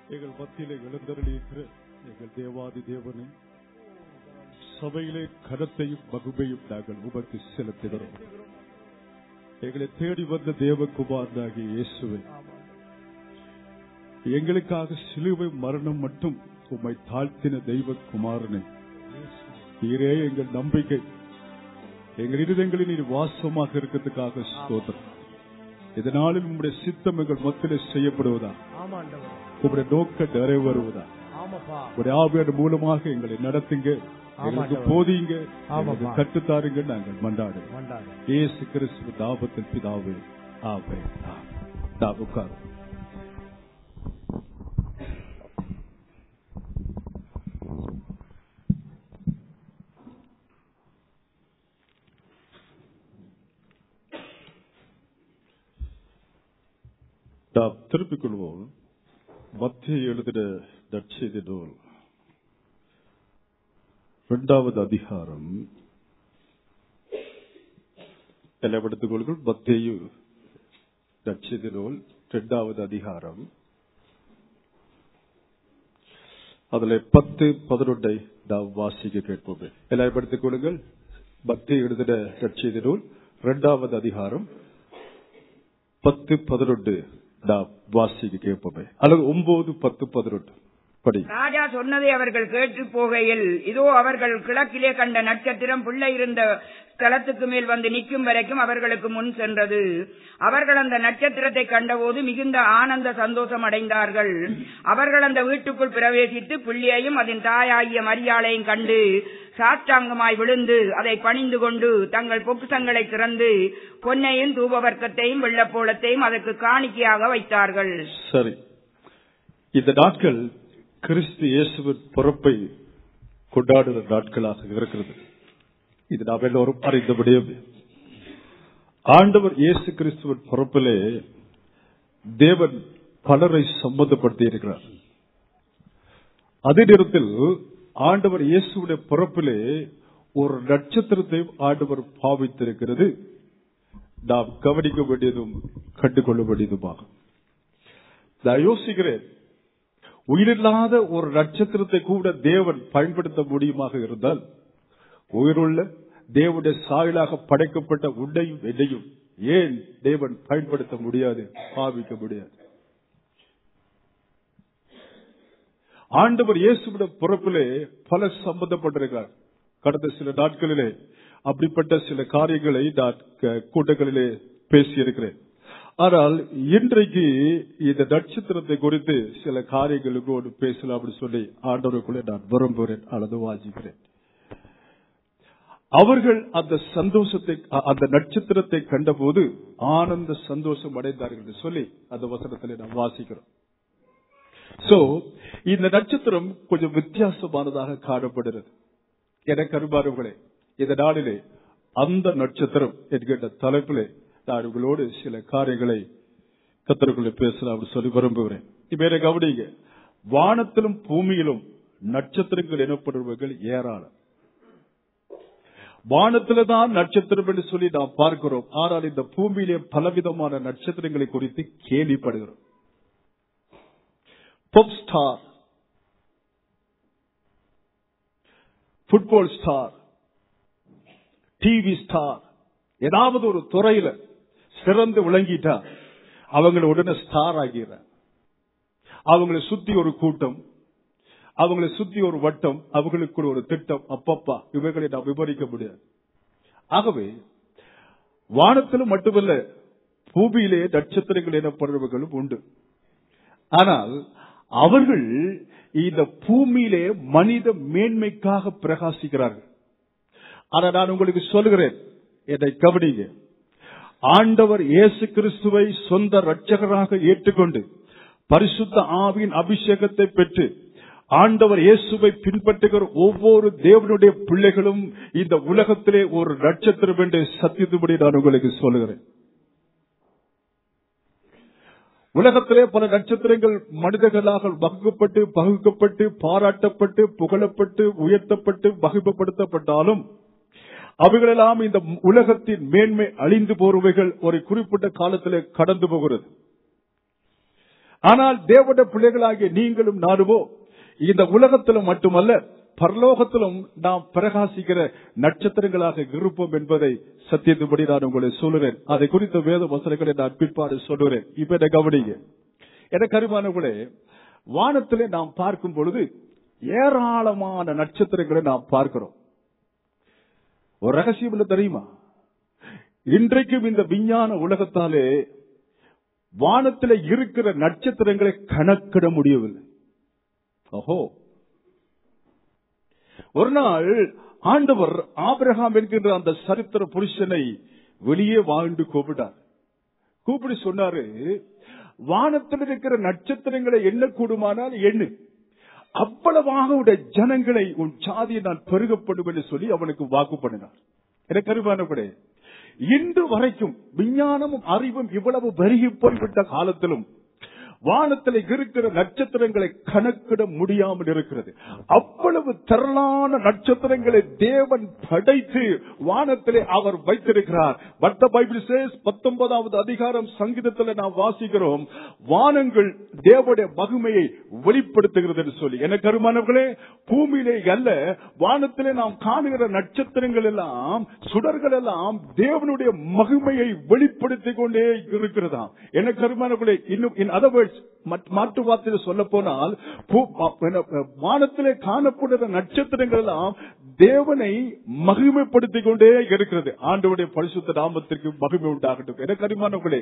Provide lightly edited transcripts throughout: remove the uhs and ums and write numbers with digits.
எங்கள் மத்தியிலே எழுந்தருளியிருக்கிற எங்கள் தேவாதி தேவனை சபையிலே கனத்தையும் மகிமையும் நாங்கள் உமக்கு செலுத்துகிறோம். எங்களை தேடி வந்த தேவகுமாரனாகிய இயேசுவை, எங்களுக்காக சிலுவை மரணம் மட்டும் உம்மை தாழ்த்தின தெய்வகுமாரனை, நீரே எங்கள் நம்பிக்கை, எங்கள் இருதயங்களில் நீர் வாசமாக இருக்கிறதுக்காக ஸ்தோத்திரம். இதனாலும் உங்களுடைய சித்தம் எங்கள் மத்தியிலே செய்யப்படுவதா, உங்களுடைய நோக்க நிறைவேறுவதா, உங்களுடைய ஆவியார் மூலமாக எங்களை நடத்துங்க, எங்களுக்கு போதிங்க, கட்டுத்தாருங்க. நாங்கள் மன்றாடுவோம் இயேசு கிறிஸ்துவின் நாமத்தில் பிதாவே, ஆமென். உட்கார். நாம் திருப்பிக் கொள்வோம். மத்திய எழுதின நற்செய்தி நூல் 2வது அதிகாரம். எல்லாம் எடுத்துக் கொள்ளுங்கள். மத்திய நற்செய்தி நூல் 2வது அதிகாரம், அதுல 10-11 நாம் வாசிக்க கேட்போமே. எல்லாம் எடுத்துக் கொள்ளுங்கள். மத்திய எழுதின நற்செய்தி நூல் 2வது அதிகாரம் 10-11 நாம் வாசிக்க கேட்போமே. அல்லது 9-10-11 படி. ராஜா சொன்னதை அவர்கள் கேட்டு போகையில், இதோ அவர்கள் கிழக்கிலே கண்ட நட்சத்திரம் பிள்ளை இருந்த ஸ்தலத்துக்கு மேல் வந்து நிற்கும் வரைக்கும் அவர்களுக்கு முன் சென்றது. அவர்கள் அந்த நட்சத்திரத்தை கண்டபோது மிகுந்த ஆனந்த சந்தோஷம் அடைந்தார்கள். அவர்கள் அந்த வீட்டுக்குள் பிரவேசித்து பிள்ளையையும் அதன் தாயாகிய மரியாளையும் கண்டு சாஷ்டாங்கமாய் விழுந்து அதை பணிந்து கொண்டு தங்கள் பொக்குசங்களை திறந்து பொன்னையும் தூபவர்க்கத்தையும் வெள்ளப்போளத்தையும் அதற்கு காணிக்கையாக வைத்தார்கள். சரி, இந்த நாட்கள் கிறிஸ்து இயேசுவின் பிறப்பை கொண்டாடுகிற நாட்களாக இருக்கிறது. இது நாம் எல்லோரும் அறிந்தபடியும் ஆண்டவர் இயேசு கிறிஸ்துவின் பிறப்பிலே தேவன் பலரை சம்பந்தப்படுத்தி இருக்கிறார். அதே நேரத்தில் ஆண்டவர் இயேசுடைய பிறப்பிலே ஒரு நட்சத்திரத்தையும் ஆண்டவர் பாவித்திருக்கிறது. நாம் கவனிக்க வேண்டியதும் கண்டுகொள்ள வேண்டியதுமாகும். நான் யோசிக்கிறேன், உயிரில்லாத ஒரு நட்சத்திரத்தை கூட தேவன் பயன்படுத்த முடியுமாக இருந்தால், உயிருள்ள தேவனுடைய சாயலாக படைக்கப்பட்ட உன்னையும் என்னையும் ஏன் தேவன் பயன்படுத்த முடியாது, பாவிக்க முடியாது? ஆண்டவர் இயேசுவின் பிறப்பிலே பல சம்பந்தப்பட்டிருக்கிறார். கடந்த சில நாட்களிலே அப்படிப்பட்ட சில காரியங்களை நான் கூட்டங்களிலே பேசியிருக்கிறேன். ஆனால் இன்றைக்கு இந்த நட்சத்திரத்தை குறித்து சில காரியங்களோடு பேசலாம் அப்படின்னு சொல்லி ஆண்டவருக்குள்ளே நான் விரும்புகிறேன் அல்லது வாசிக்கிறேன். அவர்கள் அந்த சந்தோஷத்தை, அந்த நட்சத்திரத்தை கண்டபோது ஆனந்த சந்தோஷம் அடைந்தார்கள் என்று சொல்லி அந்த வசனத்திலே நாம் வாசிக்கிறோம். சோ இந்த நட்சத்திரம் கொஞ்சம் வித்தியாசமானதாக காணப்படுகிறது. எனக்கு அருமானவர்களே, இந்த நாளிலே அந்த நட்சத்திரம் என்கின்ற தலைப்பிலே நான் உங்களோடு சில காரியங்களை கர்த்தருக்குள்ளே பேசலாம் சொல்லி விரும்புகிறேன். இப்ப கவனிங்க, வானத்திலும் பூமியிலும் நட்சத்திரங்கள் எனப்படுபவர்கள் ஏராளம். வானத்தில்தான் நட்சத்திரம் என்று சொல்லி நாம் பார்க்கிறோம். ஆனால் இந்த பூமியிலே பலவிதமான நட்சத்திரங்களை குறித்து கேள்விப்படுகிறோம். Pop star, football star, TV star, ஏதாவது ஒரு துறையில சிறந்து விளங்கிட்டா அவங்களை உடனே ஸ்டார் ஆகிற, அவங்களை சுத்தி ஒரு கூட்டம், அவங்களை சுத்தி ஒரு வட்டம், அவங்களுக்கு ஒரு திட்டம், அப்பப்பா இவைகளை நாம் விவரிக்க முடியாது. ஆகவே வானத்திலும் மட்டுமல்ல, பூமியிலே நட்சத்திரங்கள் எனப்படுபவர்களும் உண்டு. ஆனால் அவர்கள் இந்த பூமியிலே மனித மேன்மைக்காக பிரகாசிக்கிறார்கள். ஆனா நான் உங்களுக்கு சொல்லுகிறேன், என்னை கவனிங்க, ஆண்டவர் இயேசு கிறிஸ்துவை சொந்த இரட்சகராக ஏற்றுக்கொண்டு பரிசுத்த ஆவியின் அபிஷேகத்தை பெற்று ஆண்டவர் இயேசுவை பின்பற்றுகிற ஒவ்வொரு தேவனுடைய பிள்ளைகளும் இந்த உலகத்திலே ஒரு நட்சத்திரம் என்று சத்தியத்துபடி நான் உங்களுக்கு சொல்லுகிறேன். உலகத்திலே பல நட்சத்திரங்கள் மனிதர்களாக பகுக்கப்பட்டு பாராட்டப்பட்டு புகழப்பட்டு உயர்த்தப்பட்டு மகிமைப்படுத்தப்பட்டாலும் அவைகளெல்லாம் இந்த உலகத்தின் மேன்மை அழிந்து போறவைகள் ஒரு குறிப்பிட்ட காலத்திலே கடந்து போகிறது. ஆனால் தேவனுடைய பிள்ளைகளாகிய நீங்களும் நானுமோ இந்த உலகத்திலும் மட்டுமல்ல பரலோகத்திலும் நாம் பிரகாசிக்கிற நட்சத்திரங்களாக இருப்போம் என்பதை சத்தியத்தின்படி நான் உங்களை சொல்லுறேன். அதை குறித்த வேத வசனங்களை நான் பிற்பாடு சொல்லுறேன். இப்ப என்ன கவனிங்க. எனக்கு அருமையானவர்களே, வானத்திலே நாம் பார்க்கும் பொழுது ஏராளமான நட்சத்திரங்களை நாம் பார்க்கிறோம். ஒரு ரகசியம் என்ன தெரியுமா? இன்றைக்கும் இந்த விஞ்ஞான உலகத்தாலே வானத்திலே இருக்கிற நட்சத்திரங்களை கணக்கிட முடியவில்லை. ஓஹோ, ஒரு நாள் ஆண்டவர் ஆபிரகாம் என்கின்ற அந்த சரித்திர புருஷனை வெளியே வாழ்ந்து கூப்பிட்டு சொன்னாரு, வானத்தில் இருக்கிற நட்சத்திரங்களை எண்ணக்கூடுமானால் எண்ணு, அவ்வளவாக உடைய ஜனங்களை உன் சாதியை நான் பெருகப்படும் என்று சொல்லி அவனுக்கு வாக்கு பண்ணினார். எனக்கு அருமையானவர்களே, இன்று வரைக்கும் விஞ்ஞானமும் அறிவும் இவ்வளவு பெருகி போய்விட்ட காலத்திலும் வானத்தில் இருக்கிற நட்சத்திரங்களை கணக்கிட முடியாமல் இருக்கிறது. அவ்வளவு திரளான நட்சத்திரங்களை தேவன் படைத்து வானத்திலே அவர் வைத்திருக்கிறார். But the Bible says 19வது அதிகாரம் சங்கீதத்தில் நாம் வாசிக்கிறோம், வானங்கள் தேவனுடைய மகிமையை வெளிப்படுத்துகிறது என்று சொல்லி. எனக்கு அருமையானவர்களே, பூமியிலே அல்ல, வானத்திலே நாம் காணுகிற நட்சத்திரங்கள் எல்லாம், சுடர்கள் எல்லாம் தேவனுடைய மகிமையை வெளிப்படுத்திக் கொண்டே இருக்கிறதாம். எனக்கு அருமையானவர்களே, இன்னும் in other words, மாற்று வார்த்தையில் சொல்ல போனால் வானத்திலே காணப்படுகிற நட்சத்திரங்கள் எல்லாம் தேவனை மகிமைப்படுத்திக் கொண்டே இருக்கிறது. ஆண்டவருடைய பரிசுத்த நாமத்திற்கு மகிமை உண்டாகட்டும். எனக்கு அருமையானவர்களே,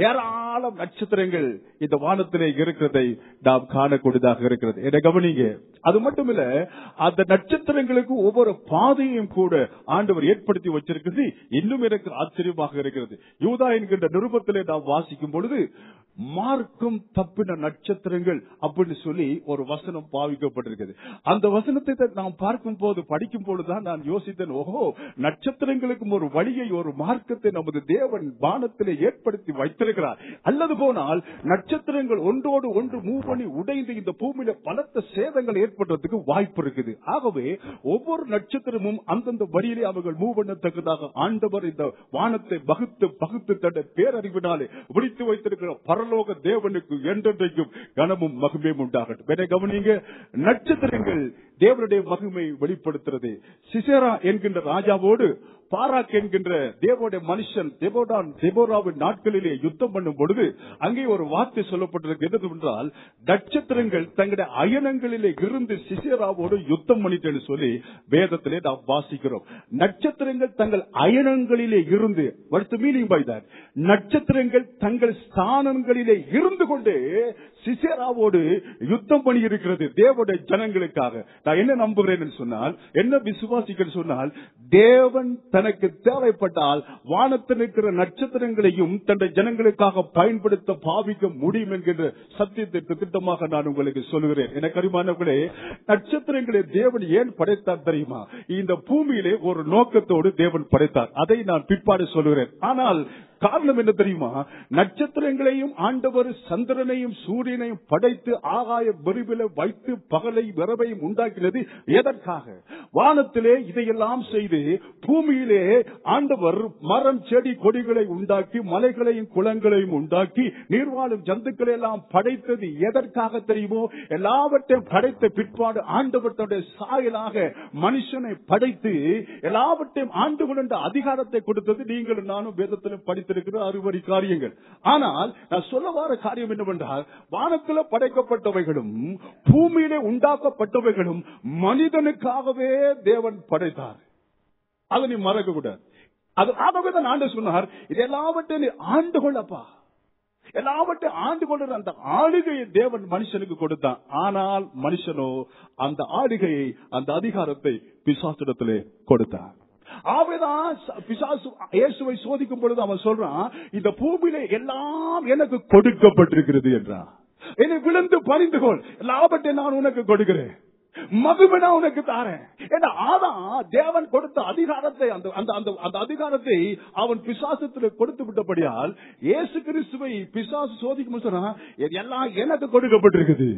ஏராளம் நட்சத்திரங்கள் இந்த வானத்திலே இருக்கிறதை நாம் காணக்கூடியதாக இருக்கிறது. என கவனிங்க. அது மட்டுமில்ல, அந்த நட்சத்திரங்களுக்கு ஒவ்வொரு பாதையும் கூட ஆண்டவர் ஏற்படுத்தி வச்சிருக்கிறது. இன்னும் எனக்கு ஆச்சரியமாக இருக்கிறது. யூதா என்கின்ற நிருபத்திலே நாம் வாசிக்கும் பொழுது மார்க்கம் தப்பின நட்சத்திரங்கள் அப்படின்னு சொல்லி ஒரு வசனம் பாவிக்கப்பட்டிருக்கிறது. அந்த வசனத்தை நாம் பார்க்கும் போது படிக்கும் பொழுதுதான் நான் யோசித்தேன், ஓஹோ, நட்சத்திரங்களுக்கும் ஒரு வழியை, ஒரு மார்க்கத்தை நமது தேவன் வானத்திலே ஏற்படுத்தி வைத்திருக்கிறார். அல்லது போனால் நட்சத்திரங்கள் ஒன்றோடு ஒன்று மூவ் பண்ணி உடைந்து இந்த பூமியில பலத்த சேதங்கள் ஏற்படுறதுக்கு வாய்ப்பு இருக்குது. ஆகவே ஒவ்வொரு நட்சத்திரமும் அந்தந்த வழியிலே அவர்கள் மூவ் பண்ணத்தக்கதாக ஆண்டவர் இந்த வானத்தை பகுத்து தன்னுடைய பேரறிவினாலே விழித்து வைத்திருக்கிற பரலோக தேவனுக்கு என்றென்றைக்கும் கனமும் மகிமையும் உண்டாகட்டும். கவனிங்க, நட்சத்திரங்கள் தேவனுடைய மகிமை வெளிப்படுத்துறது. சிசேரா என்கின்ற ராஜாவோடு பாராக் என்கின்ற தேவனுடைய மனுஷன் தெபோராவின் நாட்களிலே யுத்தம் பண்ணும் பொழுது அங்கே ஒரு வார்த்தை சொல்லப்பட்டிருக்கு என்றால், நட்சத்திரங்கள் தங்களுடைய அயனங்களிலே இருந்து சிசேராவோடு யுத்தம் பண்ணிட்டு சொல்லி வேதத்திலே நாம் வாசிக்கிறோம். நட்சத்திரங்கள் தங்கள் அயனங்களிலே இருந்து, what's the meaning by that? நட்சத்திரங்கள் தங்கள் ஸ்தானங்களிலே இருந்து கொண்டு சிசேராவோடு யுத்தம் பண்ணி இருக்கிறது தேவனுடைய ஜனங்களுக்காக. நான் என்ன நம்புகிறேன் சொன்னால், என்ன விசுவாசிக்கிறேன் சொன்னால், தேவன் தனக்கு தேவைப்பட்டால் வானத்தில் இருக்கிற நட்சத்திரங்களையும் தன்னுடைய ஜனங்களுக்காக பயன்படுத்த பாவிக்க முடியும் என்கின்ற சத்தியத்தை திட்டமாக நான் உங்களுக்கு சொல்லுகிறேன். எனக்கு அருமையானவர்களே, நட்சத்திரங்களை தேவன் ஏன் படைத்தார் தெரியுமா? இந்த பூமியிலே ஒரு நோக்கத்தோடு தேவன் படைத்தார். அதை நான் பிற்பாடு சொல்லுகிறேன். ஆனால் காரணம் என்ன தெரியுமா? நட்சத்திரங்களையும் ஆண்டவர் சந்திரனையும் சூரியனையும் படைத்து ஆகாய விரிவில வைத்து பகலை விரவையும் உண்டாக்கினது எதற்காக? வானத்திலே இதையெல்லாம் செய்து பூமியிலே ஆண்டவர் மரம் செடி கொடிகளை உண்டாக்கி மலைகளையும் குளங்களையும் உண்டாக்கி நீர்வாழும் ஜந்துக்களை எல்லாம் படைத்தது எதற்காக தெரியுமோ? எல்லாவற்றையும் படைத்த பிற்பாடு ஆண்டவர் தன்னுடைய சாயலாக மனுஷனை படைத்து எல்லாவற்றையும் ஆண்டு கொண்ட அதிகாரத்தை கொடுத்தது நீங்களும் நானும் வேதத்தில் படித்திருக்கிற அறுவடை காரியங்கள். ஆனால் நான் சொல்ல வர காரியம் என்னவென்றால், வானத்தில் படைக்கப்பட்டவைகளும் பூமியிலே உண்டாக்கப்பட்டவைகளும் மனிதனுக்காகவே தேவன் படைத்தார். அதை நீ மறக்க கூடாது. ஆகவே தான் ஆண்டு சொன்னார், இது எல்லாவற்றையும் ஆண்டு கொள்ளப்பா, எல்லாவற்றையும் ஆண்டு கொள்ள அந்த ஆளுகையை தேவன் மனுஷனுக்கு கொடுத்தான். ஆனால் மனுஷனோ அந்த ஆளுகையை, அந்த அதிகாரத்தை பிசாசிடத்திலே கொடுத்தார். ஆவேதான் பிசாசு இயேசுவை சோதிக்கும் பொழுது அவன் சொல்றான், இந்த பூமியிலே எல்லாம் எனக்கு கொடுக்கப்பட்டிருக்கிறது என்றான். என்னை விழுந்து பணிந்து கொள், எல்லாவற்றையும் நான் உனக்கு கொடுக்கிறேன், மகிமை நான் உனக்கு தாரேன். ஏன்னா ஆதான் தேவன் கொடுத்த அதிகாரத்தை, அந்த அதிகாரத்தை அவன் பிசாசத்தில் கொடுத்து விட்டபடியால் இயேசு கிறிஸ்துவை பிசாசு சோதிக்கும் சொன்னா, எல்லாம் எனக்கு கொடுக்கப்பட்டிருக்குது,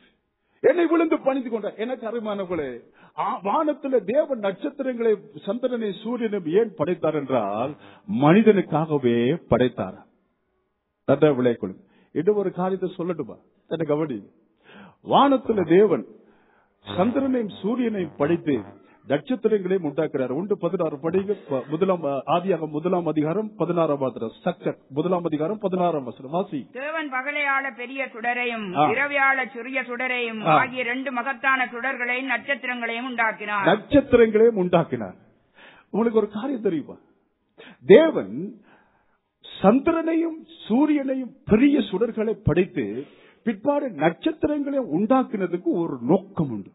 என்னை விழுந்து பணிந்து கொண்ட. எனக்கு அருமையானவர்களே, வானத்தில் தேவன் நட்சத்திரங்களை சந்திரனை சூரியனை ஏன் படைத்தார் என்றால் மனிதனுக்காகவே படைத்தார். விளைக்கொள் இன்னும் ஒரு காரியத்தை சொல்லட்டுமா? என்ன கவனி, வானத்துல தேவன் சந்திரனையும் சூரியனையும் படைத்து நட்சத்திரங்களையும் உண்டாக்குறார். 1:16 படிங்க. ஆதியாகமம் 1 அதிகாரம் 16 ஸ்ட்ரக்சர் 1 அதிகாரம் 16 வாசி. தேவன் பகலையாள பெரிய சுடரையும் இரவையாள சிறிய சுடரையும் ஆகிய 2 மகத்தான சுடர்களையும் நட்சத்திரங்களையும் உண்டாக்கினார். நட்சத்திரங்களையும் உண்டாக்கினார். உங்களுக்கு ஒரு காரியம் தெரியுமா? தேவன் சந்திரனையும் சூரியனையும் பெரிய சுடர்களை படைத்து பிற்பாடு நட்சத்திரங்களை உண்டாக்குனதுக்கு ஒரு நோக்கம் உண்டு,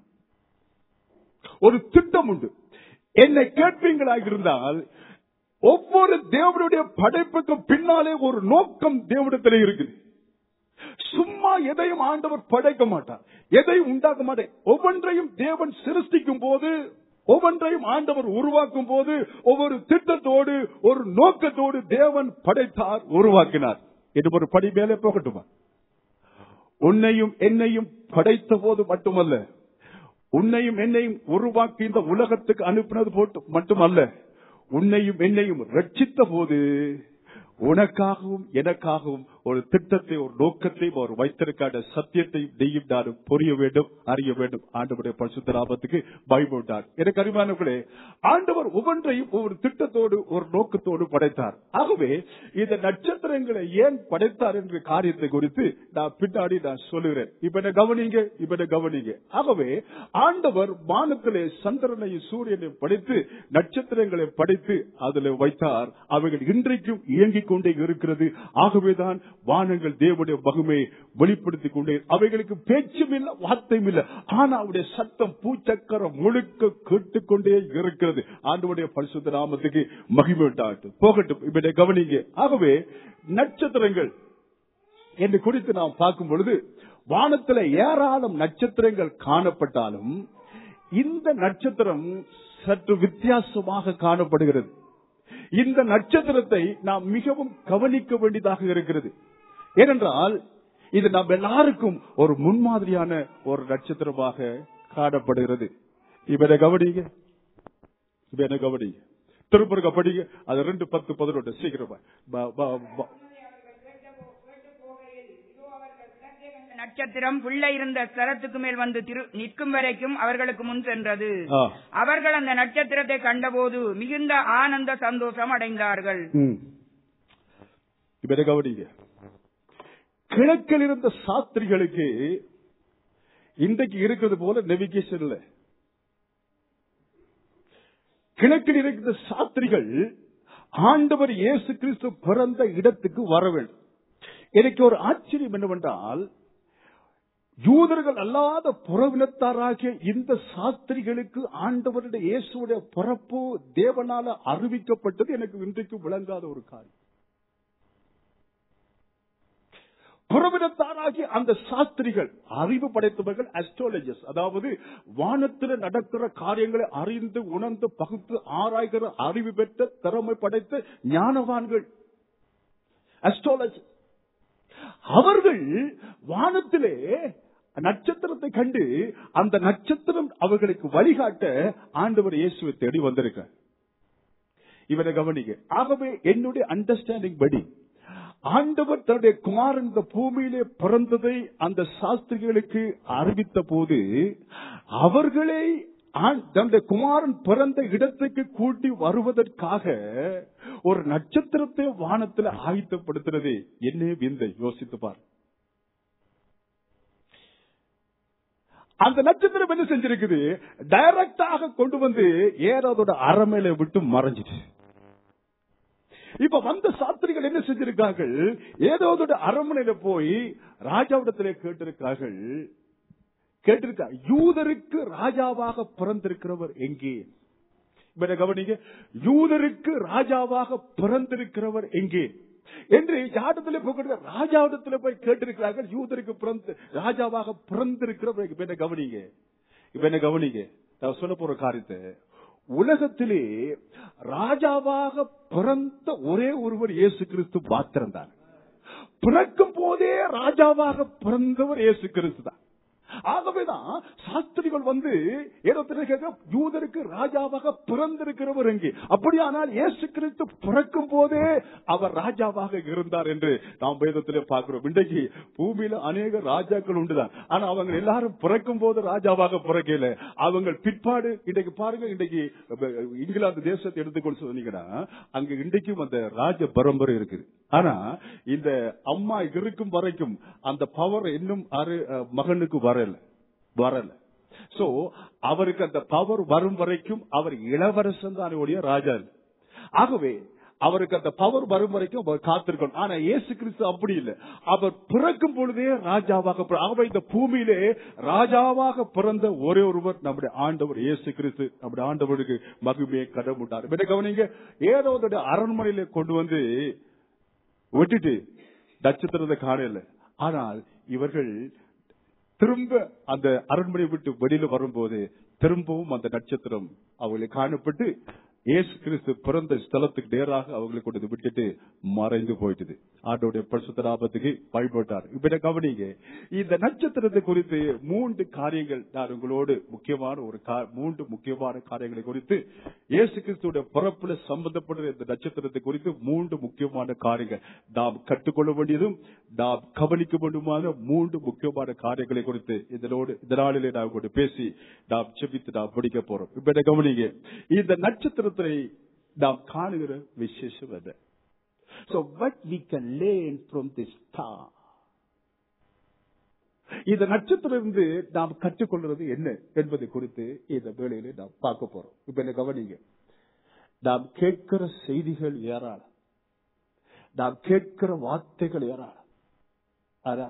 ஒரு திட்டம் உண்டு. என்னை கேட்பீங்களாக இருந்தால் ஒவ்வொரு தேவனுடைய படைப்புக்கும் பின்னாலே ஒரு நோக்கம் தேவனிடத்தில் இருக்குது. சும்மா எதையும் ஆண்டவர் படைக்க மாட்டார், எதையும் உண்டாக்க மாட்டார். ஒவ்வொன்றையும் தேவன் சிருஷ்டிக்கும் போது, ஒவ்வொன்றையும் ஆண்டவர் உருவாக்கும் போது ஒவ்வொரு திட்டத்தோடு ஒரு நோக்கத்தோடு தேவன் படைத்தார், உருவாக்கினார். இது ஒரு படி மேலே போகட்டுமா? உன்னையும் என்னையும் படைத்த போது மட்டுமல்ல, உன்னையும் என்னையும் உருவாக்கி இந்த உலகத்துக்கு அனுப்பினது போட்டு மட்டுமல்ல, உன்னையும் என்னையும் ரட்சித்த போது உனக்காகவும் எனக்காகவும் ஒரு திட்டத்தை, ஒரு நோக்கத்தை அவர் வைத்திருக்காத சத்தியத்தை நெய்யும் நானும் புரிய வேண்டும், அறிய வேண்டும். ஆண்டவருடைய பரிசுத்த நாமத்துக்கு பயப்பட்டார். எனக்கு அறிவானவர்களே, ஆண்டவர் ஒவ்வொன்றையும் ஒவ்வொரு திட்டத்தோடு ஒரு நோக்கத்தோடு படைத்தார். ஆகவே இந்த நட்சத்திரங்களை ஏன் படைத்தார் என்ற காரியத்தை குறித்து நான் பின்னாடி சொல்லுகிறேன். இப்ப என்ன கவனிங்க. ஆகவே ஆண்டவர் வானத்திலே சந்திரனையும் சூரியனையும் படைத்து நட்சத்திரங்களை படைத்து அதில் வைத்தார். அவைகள் இன்றைக்கும் இயங்கிக் கொண்டே இருக்கிறது. ஆகவேதான் வானங்கள் தேவனுடைய மகிமையை வெளிப்படுத்திக் கொண்டே, அவைகளுக்கு பேச்சும் இல்லை, வார்த்தையும் இல்லை, ஆனா அவருடைய சத்தம் பூச்சக்கரம் முழுக்க கேட்டுக்கொண்டே இருக்கிறது. ஆண்டவருடைய பரிசுத்த நாமத்துக்கு மகிமை உண்டாகட்டும். போகட்டும், இப்ப கவனிங்க. ஆகவே நட்சத்திரங்கள் என்று குறித்து நாம் பார்க்கும் பொழுது வானத்தில் ஏராளம் நட்சத்திரங்கள் காணப்பட்டாலும் இந்த நட்சத்திரம் சற்று வித்தியாசமாக காணப்படுகிறது. இந்த நட்சத்திரத்தை நாம் மிகவும் கவனிக்க வேண்டியதாக இருக்கிறது. ஏனென்றால் இது நாம் எல்லாருக்கும் ஒரு முன்மாதிரியான ஒரு நட்சத்திரமாக காணப்படுகிறது. இவரை கவனிங்க. திருப்பூருக்கு படிங்க. அது 2:10-11 சீக்கிரமா. நட்சத்திரம் புள்ள இருந்த ஸ்தலத்துக்கு மேல் வந்து நிற்கும் வரைக்கும் அவர்களுக்கு முன் சென்றது. அவர்கள் அந்த நட்சத்திரத்தை கண்டபோது மிகுந்த ஆனந்த சந்தோஷம் அடைந்தார்கள். இப்ப கவனிங்க. கிழக்கில் இருந்த சாஸ்திரிகளுக்கு இன்றைக்கு இருக்கிறது போல நேவிகேஷன் இல்ல. கிழக்கில் இருக்கிற சாஸ்திரிகள் ஆண்டவர் இயேசு கிறிஸ்து பிறந்த இடத்துக்கு வர வேண்டும். எனக்கு ஒரு ஆச்சரியம் என்னவென்றால், யூதர்கள் அல்லாத புறவினத்தாராகிய இந்த சாஸ்திரிகளுக்கு ஆண்டவருடைய இயேசுடைய பிறப்பு தேவனால அறிவிக்கப்பட்டது எனக்கு இன்றைக்கு விளங்காத ஒரு காரியம். புறவினத்தாராகிய அந்த சாஸ்திரிகள் அறிவு படைத்தவர்கள், அஸ்ட்ராலஜர்ஸ், அதாவது வானத்தில் நடக்கிற காரியங்களை அறிந்து உணர்ந்து பகுத்து ஆராய்கிற அறிவு பெற்ற திறமை படைத்த ஞானவான்கள், அஸ்ட்ராலஜர். அவர்கள் வானத்திலே நட்சத்திரத்தை கண்டு அந்த நட்சத்திரம் அவர்களுக்கு வழிகாட்ட ஆண்டவர் இயேசுவை தேடி வந்திருக்கார். இவரை கவனிங்க. ஆகவே என்னுடைய அண்டர்ஸ்டாண்டிங் படி ஆண்டவர் தன்னுடைய குமாரன் இந்த பூமியிலே பிறந்ததை அந்த சாஸ்திரிகளுக்கு அறிவித்த போது அவர்களை தன்னுடைய குமாரன் பிறந்த இடத்துக்கு கூட்டி வருவதற்காக ஒரு நட்சத்திரத்தை வானத்தில் ஆயத்தப்படுத்துறது என்ன விந்தை யோசித்து பார். அந்த நட்சத்திரம் என்ன செஞ்சிருக்குது? டைரக்டாக கொண்டு வந்து ஏறாதோட அரமையில விட்டு மறைஞ்சிட்டு. இப்ப வந்த சாஸ்திரிகள் என்ன செஞ்சிருக்கார்கள்? ஏதோ அரண்மனையில போய் ராஜாவிடத்திலே கேட்டிருக்கார்கள். யூதருக்கு ராஜாவாக பிறந்திருக்கிறவர் எங்கே? கவனிங்க. யூதருக்கு ராஜாவாக பிறந்திருக்கிறவர் எங்கே என்று யாரிடத்திலே போய் ராஜாவிடத்திலே போய் கேட்டிருக்கிறார்கள். யூதருக்கு ராஜாவாக பிறந்திருக்கிறவர் கவனிங்க. இப்ப என்ன கவனிங்க, நான் சொல்ல போற காரியத்தை, உலகத்திலே ராஜாவாக பிறந்த ஒரே ஒருவர் இயேசு கிறிஸ்து மாத்திரம்தான். பிறக்கும் போதே ராஜாவாக பிறந்தவர் இயேசு கிறிஸ்து தான். ஆகவேதான் சாஸ்திரிகள் ஏதோ யூதருக்கு ராஜாவாக பிறந்திருக்கிறவர் எங்கே? அப்படியானால் இயேசு கிறிஸ்து பிறக்கும் போதே அவர் ராஜாவாக இருந்தார் என்று நாம் வேதத்திலே பார்க்கிறோம். இன்றைக்கு பூமியில அநேக ராஜாக்கள் உண்டுதான். ஆனா அவங்க எல்லாரும் பிறக்கும் போது ராஜாவாக பிறக்கல. அவங்க பிற்பாடு இன்றைக்கு பாருங்க, இன்றைக்கு இங்கிலாந்து தேசத்தை எடுத்துக்கொண்டு சொன்னீங்கன்னா அங்க இன்றைக்கும் அந்த ராஜ பரம்பரை இருக்குது. ஆனா இந்த அம்மா இருக்கும் வரைக்கும் அந்த பவர் இன்னும் மகனுக்கு வரல. சோ அவருக்கு அந்த பவர் வரும் வரைக்கும் அவர் இளவரசன் தான் ராஜா. ஆகவே அவருக்கு அந்த பவர் வரும் வரைக்கும் அவர் காத்திருக்கணும். ஆனா இயேசு கிறிஸ்து அப்படி இல்லை. அவர் பிறக்கும் பொழுதே ராஜாவாக, ஆகவே இந்த பூமியிலே ராஜாவாக பிறந்த ஒரே ஒருவர் நம்முடைய ஆண்டவர் இயேசு கிறிஸ்து. நம்முடைய ஆண்டவருக்கு மகிமையை கடமுட்டார். கவனிங்க, ஏதோ அரண்மனையில கொண்டு விட்டுட்டு நட்சத்திரத்தை காணல. ஆனால் இவர்கள் திரும்ப அந்த அரண்மனை விட்டு வெளியில வரும்போது திரும்பவும் அந்த நட்சத்திரம் அவங்களுக்கு காணப்பட்டு இயேசு கிறிஸ்து பிறந்த ஸ்தலத்துக்கு நேராக அவங்களை கொண்டு விட்டுட்டு மறைந்து போயிட்டது. ஆண்டோடைய பரிசுத்த நாமத்துக்கு பயன்பட்டார். இப்ப கவனிங்க, இந்த நட்சத்திரத்தை குறித்து 3 காரியங்கள் நான் உங்களோடு மூன்று முக்கியமான காரியங்களை குறித்து, இயேசு கிறிஸ்துடைய பிறப்புல சம்பந்தப்பட்ட இந்த நட்சத்திரத்தை குறித்து 3 முக்கியமான காரியங்கள் நாம் கற்றுக்கொள்ள வேண்டியதும் நாம் கவனிக்க வேண்டுமான 3 முக்கியமான காரியங்களை குறித்து இந்த நாளிலே நாம் கொண்டு பேசி நாம் செபித்து நாம் படிக்க போறோம். இப்ப கவனிங்க, இந்த நட்சத்திரத்தை நாம் காணுகிற விசேஷம் என்ன? So what we can learn from this star? இந்த நட்சத்திரத்திலிருந்து நாம் கற்றுக்கொள்வது என்ன என்பதை குறித்து இந்த வேளையிலே நாம் பார்க்க போறோம். இப்ப என்ன கவனிங்க, நாம் கேட்கிற செய்திகள் ஏராளம், நாம் கேட்கிற வார்த்தைகள் ஏராளம். ஆனா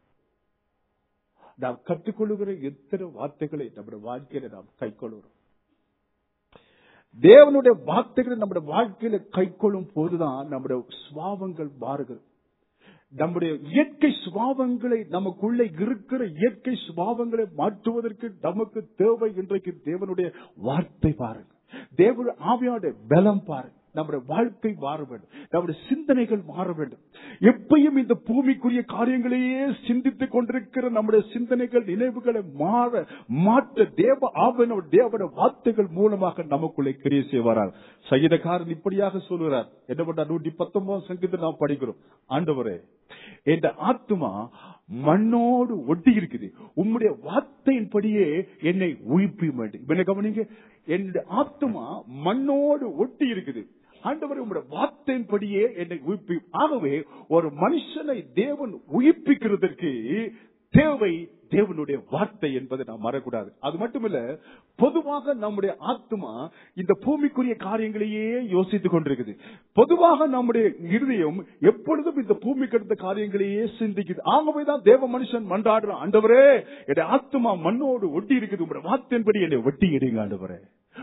நாம் கற்றுக்கொள்ளுகிற எத்தனை வார்த்தைகளை நம்முடைய வாழ்க்கையில நாம் கைக்கொள்கிறோம்? தேவனுடைய வார்த்தைகளை நம்முடைய வாழ்க்கையில கைக்கொள்ளும் போதுதான் நம்முடைய சுபாவங்கள் மாறுகிறது. நம்முடைய இயற்கை சுபாவங்களை, நமக்குள்ளே இருக்கிற இயற்கை சுபாவங்களை மாற்றுவதற்கு நமக்கு தேவை இன்றைக்கு தேவனுடைய வார்த்தை பாருங்க, தேவனுடைய ஆவியோட பலம் பாருங்க. நம்முடைய வாழ்க்கை மாற வேண்டும், நம்முடைய சிந்தனைகள் மாற வேண்டும். எப்பயும் இந்த பூமிக்குரிய காரியங்களையே சிந்தித்துக் கொண்டிருக்கிற நம்முடைய சிந்தனைகள், நினைவுகளை மாற்ற தேவ வார்த்தைகள் மூலமாக நமக்குள்ளே கிரியை செய்வார். சங்கீதக்காரன் இப்படியாக சொல்லுகிறார். என்ன பண்ற 119 சங்கீதத்தை நாம் படிக்கிறோம். ஆண்டவரே, என் ஆத்துமா மண்ணோடு ஒட்டி இருக்குது, உம்முடைய வார்த்தையின்படியே என்னை உயிர்ப்பியும் வேண்டும். என்ன கவனிங்க, என்னுடைய ஆத்துமா மண்ணோடு ஒட்டி இருக்குது, ஆண்டவரே உம்முடைய வார்த்தையின்படியே என்னை உயிர்ப்பியும். ஆகவே ஒரு மனுஷனை தேவன் உயிர்ப்பிக்கிறதற்கு தேவை தேவனுடைய வார்த்தை என்பதை நாம் மறக்கூடாது. அது மட்டுமல்ல, பொதுவாக நம்முடைய ஆத்மா இந்த பூமிக்குரிய காரியங்களையே யோசித்துக் கொண்டிருக்குது. பொதுவாக நம்முடைய இருதயம் எப்பொழுதும் இந்த பூமிக்கு அடுத்த காரியங்களையே சிந்திக்குது. ஆகவேதான் தேவ மனுஷன் மன்றாடுற, ஆண்டவரே என் ஆத்மா மண்ணோடு ஒட்டி இருக்குது, உங்களுடைய வார்த்தையின்படி என்னை ஒட்டி எடுங்க ஆண்டவரே,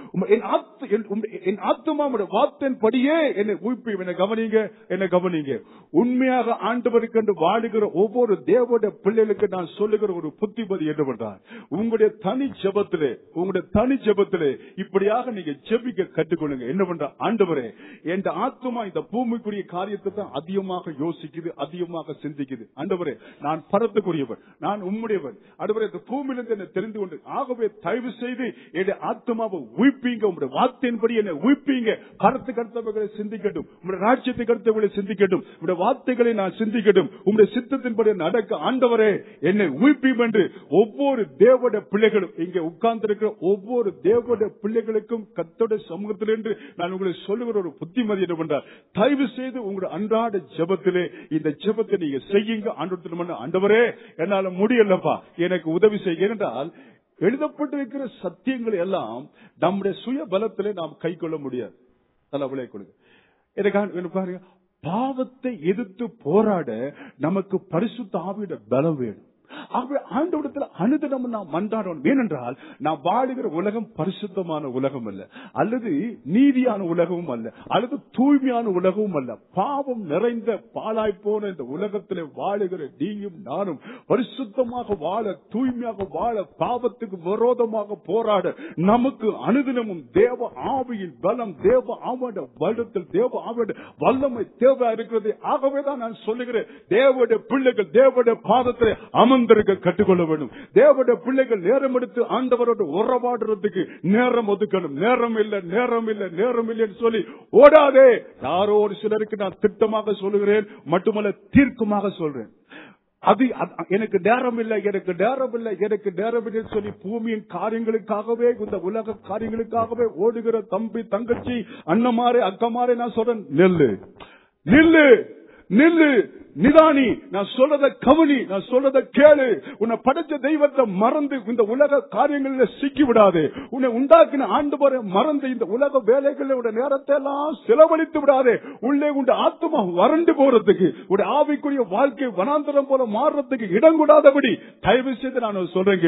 என் ஆத்மா வார்த்தையின்படியே என்னை உயிர்ப்பியும். என்ன கவனிங்க, உண்மையாக ஆண்டவருக்கு என்று வாழுகிற ஒவ்வொரு தேவனுடைய பிள்ளைகளுக்கு நான் சொல்லுகிற ஒரு புத்திமதி என்னவென்றால், உங்களுடைய தனி ஜெபத்திலே இப்படியாக நீங்க ஜெபிக்க கற்றுக்கொள்ளுங்க. என்னவென்றால், ஆண்டவரே என் ஆத்மா இந்த பூமிக்குரிய காரியத்தை தான் அதிகமாக யோசிக்குது, அதிகமாக சிந்திக்குது. ஆண்டவரே நான் பரத்துக்குரியவர், நான் உம்முடையவர். ஆண்டவரே இந்த பூமியிலிருந்து என்னை தெரிந்து கொண்டு, ஆகவே தயவு செய்து என் ஆத்மாவை உயிர்ப்பீங்க, உங்களுடைய வார்த்தையின்படி என்னை உயிர்ப்பீங்க. கருத்து கருத்தவர்களை சிந்திக்கட்டும், உங்களுடைய ராஜ்யத்தை கருத்தவர்களை சிந்திக்கட்டும், உங்களுடைய வார்த்தைகளை நான் சிந்திக்கட்டும், உங்களுடைய சித்தத்தின்படி நடக்க ஆண்டவரே என்னை உயிர்ப்பீம் என்று ஒவ்வொரு தேவனுடைய பிள்ளைகளும், இங்கே உட்கார்ந்திருக்கிற ஒவ்வொரு தேவனுடைய பிள்ளைகளுக்கும் கர்த்தருடைய சமூகத்தில் என்று நான் உங்களுக்கு சொல்லுகிற ஒரு புத்திமதி என்னவென்றால், தயவு செய்து உங்களுடைய அன்றாட ஜெபத்திலே இந்த ஜெபத்தை நீங்க செய்யுங்க. ஆண்டவரே என்னால முடியலப்பா, எனக்கு உதவி செய்ய. என்றால் எழுதப்பட்டிருக்கிற சத்தியங்களை எல்லாம் நம்முடைய சுய பலத்திலே நாம் கை கொள்ள முடியாது. பாருங்க, பாவத்தை எதிர்த்து போராட நமக்கு பரிசுத்த ஆவியோட பலம் வேணும். ஆண்டவரிடத்தில் அனுதினம் நாம் மன்றாடணும். ஏனென்றால் நாம் வாழுகிற உலகம் பரிசுத்தமான உலகம் அல்ல, அல்லது நீதியான உலகமும் அல்ல, அல்லது தூய்மையான உலகமும் அல்ல. பாவம் நிறைந்த பாழாய் போன இந்த உலகத்திலே வாழுகிற நீயும் நானும் பரிசுத்தமாக வாழ, தூய்மையாக வாழ, பாவத்துக்கு விரோதமாக போராட நமக்கு அனுதினமும் தேவ ஆவியின் பலம், தேவ ஆவியோட வருடத்தில் தேவ ஆவியோட வல்லமை தேவை இருக்கிறது. ஆகவேதான் நான் சொல்லுகிறேன், தேவனுடைய பிள்ளைகள் தேவனுடைய பாதத்தை அமர்ந்திருக்க கற்றுக்கொள்ள வேண்டும். தேவனுடைய பிள்ளைகள் நேரம் எடுத்து ஆண்டவரோடு உறவாடுறதுக்கு நேரம் ஒதுக்கணும். நேரம் இல்லை சொல்லி ஓடாதே. யாரோ ஒரு சிலருக்கு நான் திட்டமாக சொல்லுகிறேன், மட்டுமல்ல தீர்க்கமாக சொல்றேன். அது எனக்கு நேரம் இல்லை சொல்லி பூமியின் காரியங்களுக்காகவே, இந்த உலக காரியங்களுக்காகவே ஓடுகிற தம்பி தங்கச்சி அண்ணமாரே அக்கமாரே நான் சொல்றேன், நில்லு நிதானி. நான் சொல்றத கவனி, நான் சொல்றத கேளு. உன்னை படைச்ச தெய்வத்தை மறந்து இந்த உலக காரியங்களில் சிக்கி விடாதே. உன்னை உண்டாக்கின ஆண்டவரை மறந்து இந்த உலக வேலைகளில் நேரத்தை எல்லாம் செலவழித்து விடாதே. உள்ளே உண்ட ஆத்மா வறண்டு போறதுக்கு, உடைய ஆவிக்குரிய வாழ்க்கை வனாந்தரம் போல மாறுறதுக்கு இடம் கூடாதபடி தயவு செய்து நான் சொல்றேன்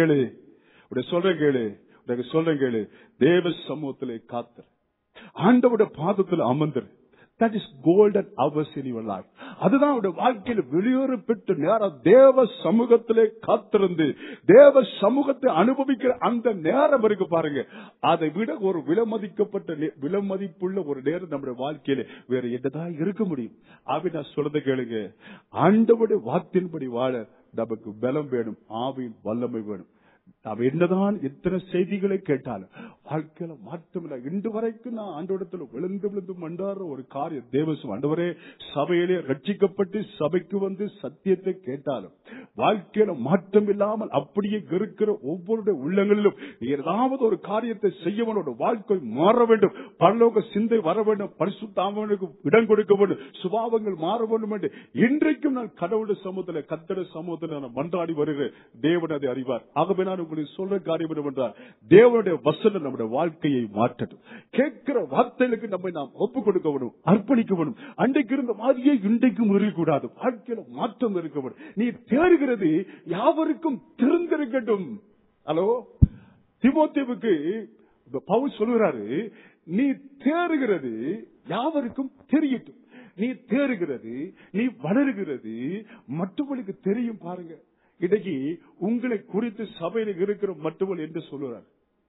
கேளு. தேவ சமூகத்திலே காத்து ஆண்டவருடைய பாதத்தில் அமர்ந்து, that is golden hours in your life. அதுதான் உடைய வாழ்க்கையில் வெளியேற பெற்று நேரம் தேவ சமூகத்திலே காத்திருந்து தேவ சமூகத்தை அனுபவிக்கிற அந்த நேரம் இருக்கு பாருங்க. அதை விட ஒரு விலைமதிப்புள்ள ஒரு நேரம் நம்முடைய வாழ்க்கையில வேற என்னதான் இருக்க முடியும்? அப்படி நான் சொல்றதை கேளுங்க. ஆண்டவருடைய வார்த்தையின்படி வாழ நமக்கு பலம் வேணும், ஆவியின் வல்லமை வேணும். நாம் என்னதான் எத்தனை செய்திகளை கேட்டாலும் வாழ்க்கையில மாற்றமில்லை. இன்று வரைக்கும் நான் ஆண்டவரிடத்தில் விழுந்து மண்டாடுற ஒரு காரியம், தேவசம் ஆண்டவரே, சபையிலே ரட்சிக்கப்பட்டு சபைக்கு வந்து சத்தியத்தை கேட்டாலும் வாழ்க்கையில மாற்றம் இல்லாமல் அப்படியே இருக்கிற ஒவ்வொருடைய உள்ளங்களிலும் ஏதாவது ஒரு காரியத்தை செய்ய வேண்டும், வாழ்க்கை மாற வேண்டும், பரலோக சிந்தை வர வேண்டும், பரிசுத்த ஆவிக்கு இடம் கொடுக்க வேண்டும், சுபாவங்கள் மாற வேண்டும் என்று இன்றைக்கும் நான் கடவுளுடைய சமூகத்தில் கர்த்தருடைய சமூகத்தில் நான் மன்றாடி வருகிறேன். தேவன் அதை அறிவார். ஆகவே நான் உங்களுக்கு சொல்ற காரியம் என்னவென்றால், தேவனுடைய வசனம் நம்முடைய வாழ்க்கையை மாற்றட்டும். கேட்கிற வார்த்தைகளுக்கு நம்மை நாம் ஒப்புக் கொடுக்க வேண்டும், அர்ப்பணிக்க வேண்டும். அன்றைக்கு இருந்த மாதிரியே இன்றைக்கும் இருக்கக்கூடாது. வாழ்க்கையில மாற்றம் இருக்க வேண்டும். நீ தேடுகிறது யாவருக்கும் தெரிந்திருக்கட்டும். ஹலோ, தீமோத்தேயுவுக்கு பவுல் சொல்லுகிறாரு, நீ தேடுகிறது யாவருக்கும் தெரியட்டும். நீ தேடுகிறது, நீ வளருகிறது மற்றவர்களுக்கு தெரியும். பாருங்க, இன்றைக்கு உங்களை குறித்து சபையில் இருக்கிற மற்றவர்கள் என்று சொல்லுறார்.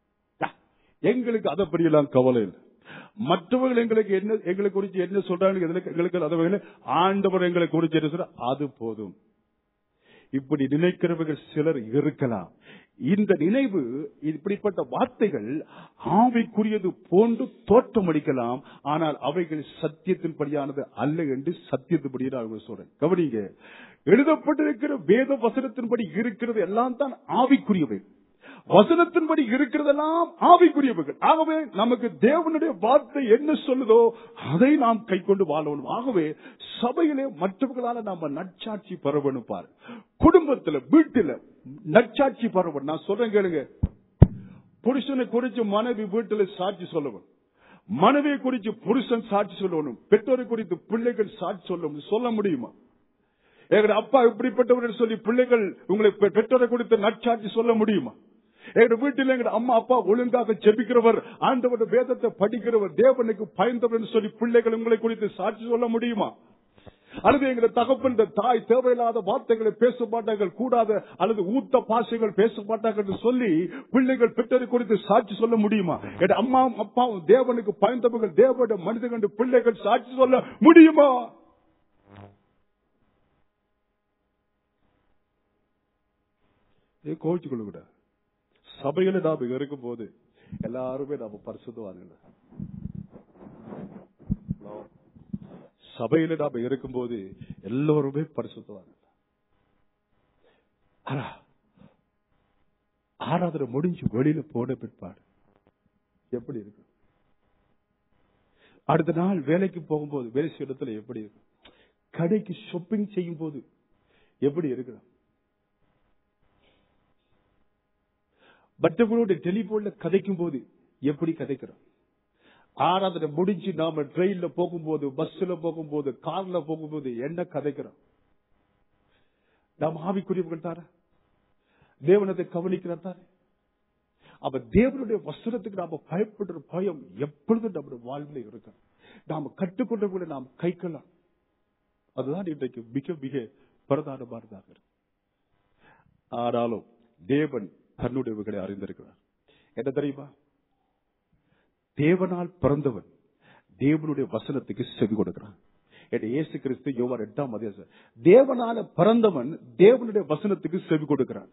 எங்களுக்கு அதை பற்றியெல்லாம் கவலை இல்லை. மற்றவர்கள் எங்களை குறித்து என்ன சொல்றாங்க, எங்களுக்கு அதை ஆண்டவர் எங்களை குறித்து என்ன சொல்ற, அது போதும். இப்படி நினைக்கிறவர்கள் சிலர் இருக்கலாம். இந்த நினைவு, இப்படிப்பட்ட வார்த்தைகள் ஆவிக்குரியது போன்று தோற்றமளிக்கலாம், ஆனால் அவைகள் சத்தியத்தின்படியானது அல்ல என்று சத்தியத்தின்படி சொல்றேன். கவனிங்க, எழுதப்பட்டிருக்கிற வேத வசனத்தின்படி இருக்கிறது எல்லாம் தான் ஆவிக்குரியவை, வசனத்தின்படி இருக்கிறதெல்லாம் ஆவிக்குரியவைகள். ஆகவே நமக்கு தேவனுடைய வார்த்தை என்ன சொல்லுதோ அதை நாம் கை கொண்டு வாழணும். ஆகவே சபையிலே மற்றவர்களால நாம நற்சாட்சி பெற வேணும். பாரு, குடும்பத்தில் வீட்டில் நற்சாட்சி பெற வேண்டும். நான் சொல்றேன் கேளுங்க, புருஷனை குறித்து மனைவி வீட்டில் சாட்சி சொல்லணும், மனைவியை குறித்து புருஷன் சாட்சி சொல்லணும், பெற்றோரை குறித்து பிள்ளைகள் சாட்சி சொல்ல முடியுமா? எங்க அப்பா இப்படிப்பட்டவர்கள் சொல்லி பிள்ளைகள் உங்களை பெற்றோரை குறித்து நற்சாட்சி சொல்ல முடியுமா? எங்க வீட்டில் எங்க அம்மா அப்பா ஒழுங்காக ஜெபிக்கிறவர், ஆண்டவருடைய வேதத்தை படிக்கிறவர், தேவனுக்கு பயந்தவர் சொல்லி பிள்ளைகள் உங்களை குறித்து சாட்சி சொல்ல முடியுமா? அல்லது எங்க தகப்பன் தாய் தேவையில்லாத வார்த்தைகளை பேச மாட்டார்கள், கூடாத அல்லது ஊத்த பாசைகள் பேச மாட்டார்கள் என்று சொல்லி பிள்ளைகள் பெற்றோரை குறித்து சாட்சி சொல்ல முடியுமா? என் அம்மா அப்பாவும் தேவனுக்கு பயந்தவர்கள், தேவனுடைய மனிதர்கள் பிள்ளைகள் சாட்சி சொல்ல முடியுமா? கோவிச்சு கொள்ள சபையில நாம இருக்கும் போது எல்லாருமே நாம பரிசுத்தவான்கள். சபையில நாம இருக்கும் போது எல்லோருமே பரிசுத்தவான்கள். ஆராதனை முடிஞ்சு வெளியில போன பிற்பாடு எப்படி இருக்கு? அடுத்த நாள் வேலைக்கு போகும்போது வேலை செய்ய இடத்துல எப்படி இருக்கு? கடைக்கு ஷாப்பிங் செய்யும் போது எப்படி இருக்கிறோம்? மற்றவங்களோட டெலிபோன்ல கதைக்கும் போது எப்படி கதைக்கிறோம்? ஆராதனை முடிஞ்சு நாம ட்ரெயின்ல போகும்போது, பஸ்ல போகும்போது, கார்ல போகும்போது என்ன கதைக்கிறோம்? நாம் ஆவிக்குரியவர்கள் தானே, தேவனத்தை கவனிக்கிறார் தானே. அப்ப தேவனுடைய வசனத்துக்கு நாம பயப்படுற பயம் எப்பொழுதும் நம்முடைய வாழ்வில் இருக்க, நாம கற்றுக்கொண்டவர்களை நாம் கைக்கலாம். அதுதான் இன்றைக்கு மிக மிக பிரதானமானதாக இருக்கு. ஆனாலும் தேவன் தன்னுடையவர்களை அறிந்திருக்கிறார். என்ன தெரியுமா? தேவனால் பிறந்தவன் தேவனுடைய வசனத்துக்கு செவி கொடுக்கிறான். இயேசு கிறிஸ்து யோவான் 8ஆம் அதிகாரம் தேவனால பிறந்தவன் தேவனுடைய வசனத்துக்கு செவி கொடுக்கிறான்.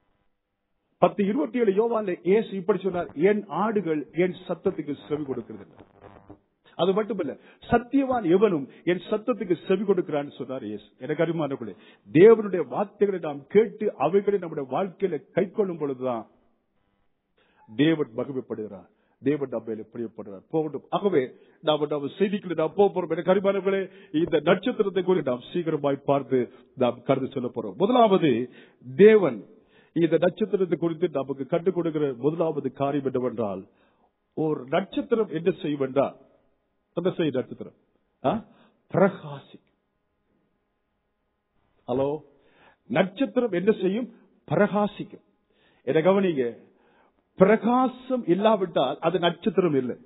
10:27 யோவான்ல இயேசு இப்படி சொன்னார், என் ஆடுகள் என் சத்தத்துக்கு செவி கொடுக்கிறது. அது மட்டுமல்ல, சத்தியவான் எவனும் என் சத்தத்துக்கு செவி கொடுக்கிறான்னு சொன்னார் இயேசு. எனக்கு அருமையானவர்களே, தேவனுடைய வார்த்தைகளை நாம் கேட்டு அவைகளை நம்முடைய வாழ்க்கையில கைக்கொள்ளும் பொழுதுதான் தேவன் மகிமைப்படுகிறார், தேவன் நம்மையில பிரியப்படுகிறார். போகட்டும். ஆகவே நாம் செய்திக்குள்ள நாம் போறோம். எனக்கு அருமையானவர்களே, இந்த நட்சத்திரத்தை குறித்து நாம் சீக்கிரமாய் பார்த்து நாம் கருத்து சொல்ல போறோம். முதலாவது, தேவன் இந்த நட்சத்திரத்தை குறித்து நமக்கு கற்றுக் கொடுக்கிற முதலாவது காரியம் என்னவென்றால், ஒரு நட்சத்திரம் என்ன செய்யும் என்றால், என்ன செய்யும் நட்சத்திரம்? பிரகாசிக்கும். ஹலோ, நட்சத்திரம் என்ன செய்யும்? பிரகாசிக்கும். என கவனிங்க, பிரகாசம் இல்லாவிட்டால் அது நட்சத்திரம் இல்லை.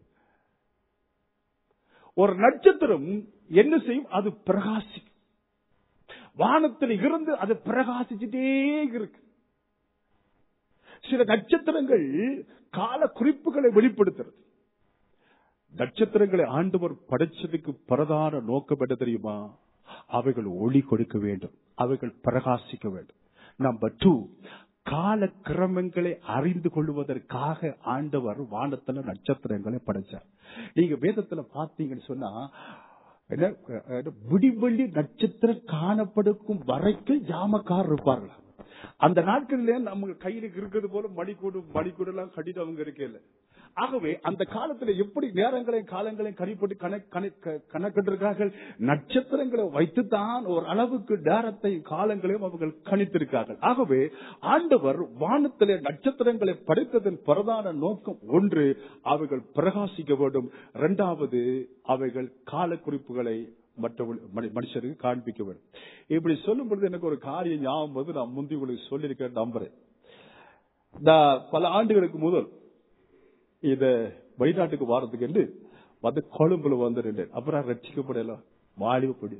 ஒரு நட்சத்திரம் என்ன செய்யும்? அது பிரகாசிக்கும். வானத்தில் இருந்து அது பிரகாசிச்சுட்டே இருக்கு. சில நட்சத்திரங்கள் கால குறிப்புகளை வெளிப்படுத்துறது. நட்சத்திரங்களை ஆண்டவர் படைச்சதுக்கு பிரதான நோக்கம் என்ன தெரியுமா? அவைகள் ஒளி கொடுக்க வேண்டும், அவைகள் பிரகாசிக்க வேண்டும். நம்பர் 2, கால கிரமங்களை அறிந்து கொள்வதற்காக ஆண்டவர் வானத்துல நட்சத்திரங்களை படைச்சார். நீங்க வேதத்துல பாத்தீங்கன்னு சொன்னா, விடிவெள்ளி நட்சத்திரம் காணப்படுக்கும் வரைக்கும் ஜாமக்காரர் இருப்பார்கள். அந்த நாட்களிலே நம்ம கையில இருக்கிறது போல மணிக்கூடு எல்லாம் கட்டிட்டு அவங்க இருக்கல. ஆகவே அந்த காலத்துல எப்படி நேரங்களையும் காலங்களையும் கணக்கிட்டிருக்கார்கள்? நட்சத்திரங்களை வைத்துத்தான் ஒரு அளவுக்கு நேரத்தையும் காலங்களையும் அவர்கள் கணித்திருக்கார்கள். ஆகவே ஆண்டவர் வானத்திலே நட்சத்திரங்களை படைத்ததன் பிரதான நோக்கம், ஒன்று, அவைகள் பிரகாசிக்க வேண்டும். 2வது, அவைகள் கால குறிப்புகளை மற்ற மனுஷருக்கு காண்பிக்க வேண்டும். இப்படி சொல்லும் பொழுது எனக்கு ஒரு காரியம் ஞாபகம் வந்து, நான் முந்தி உங்களுக்கு சொல்லியிருக்கேன் நம்புறேன். பல ஆண்டுகளுக்கு முதல் இத வெளிநாட்டுக்கு வாரத்துக்கு என்று வந்து கொழும்புல வந்துருந்தேன். அப்புறம் ரட்சிக்கப்படல, வாலிபப்படி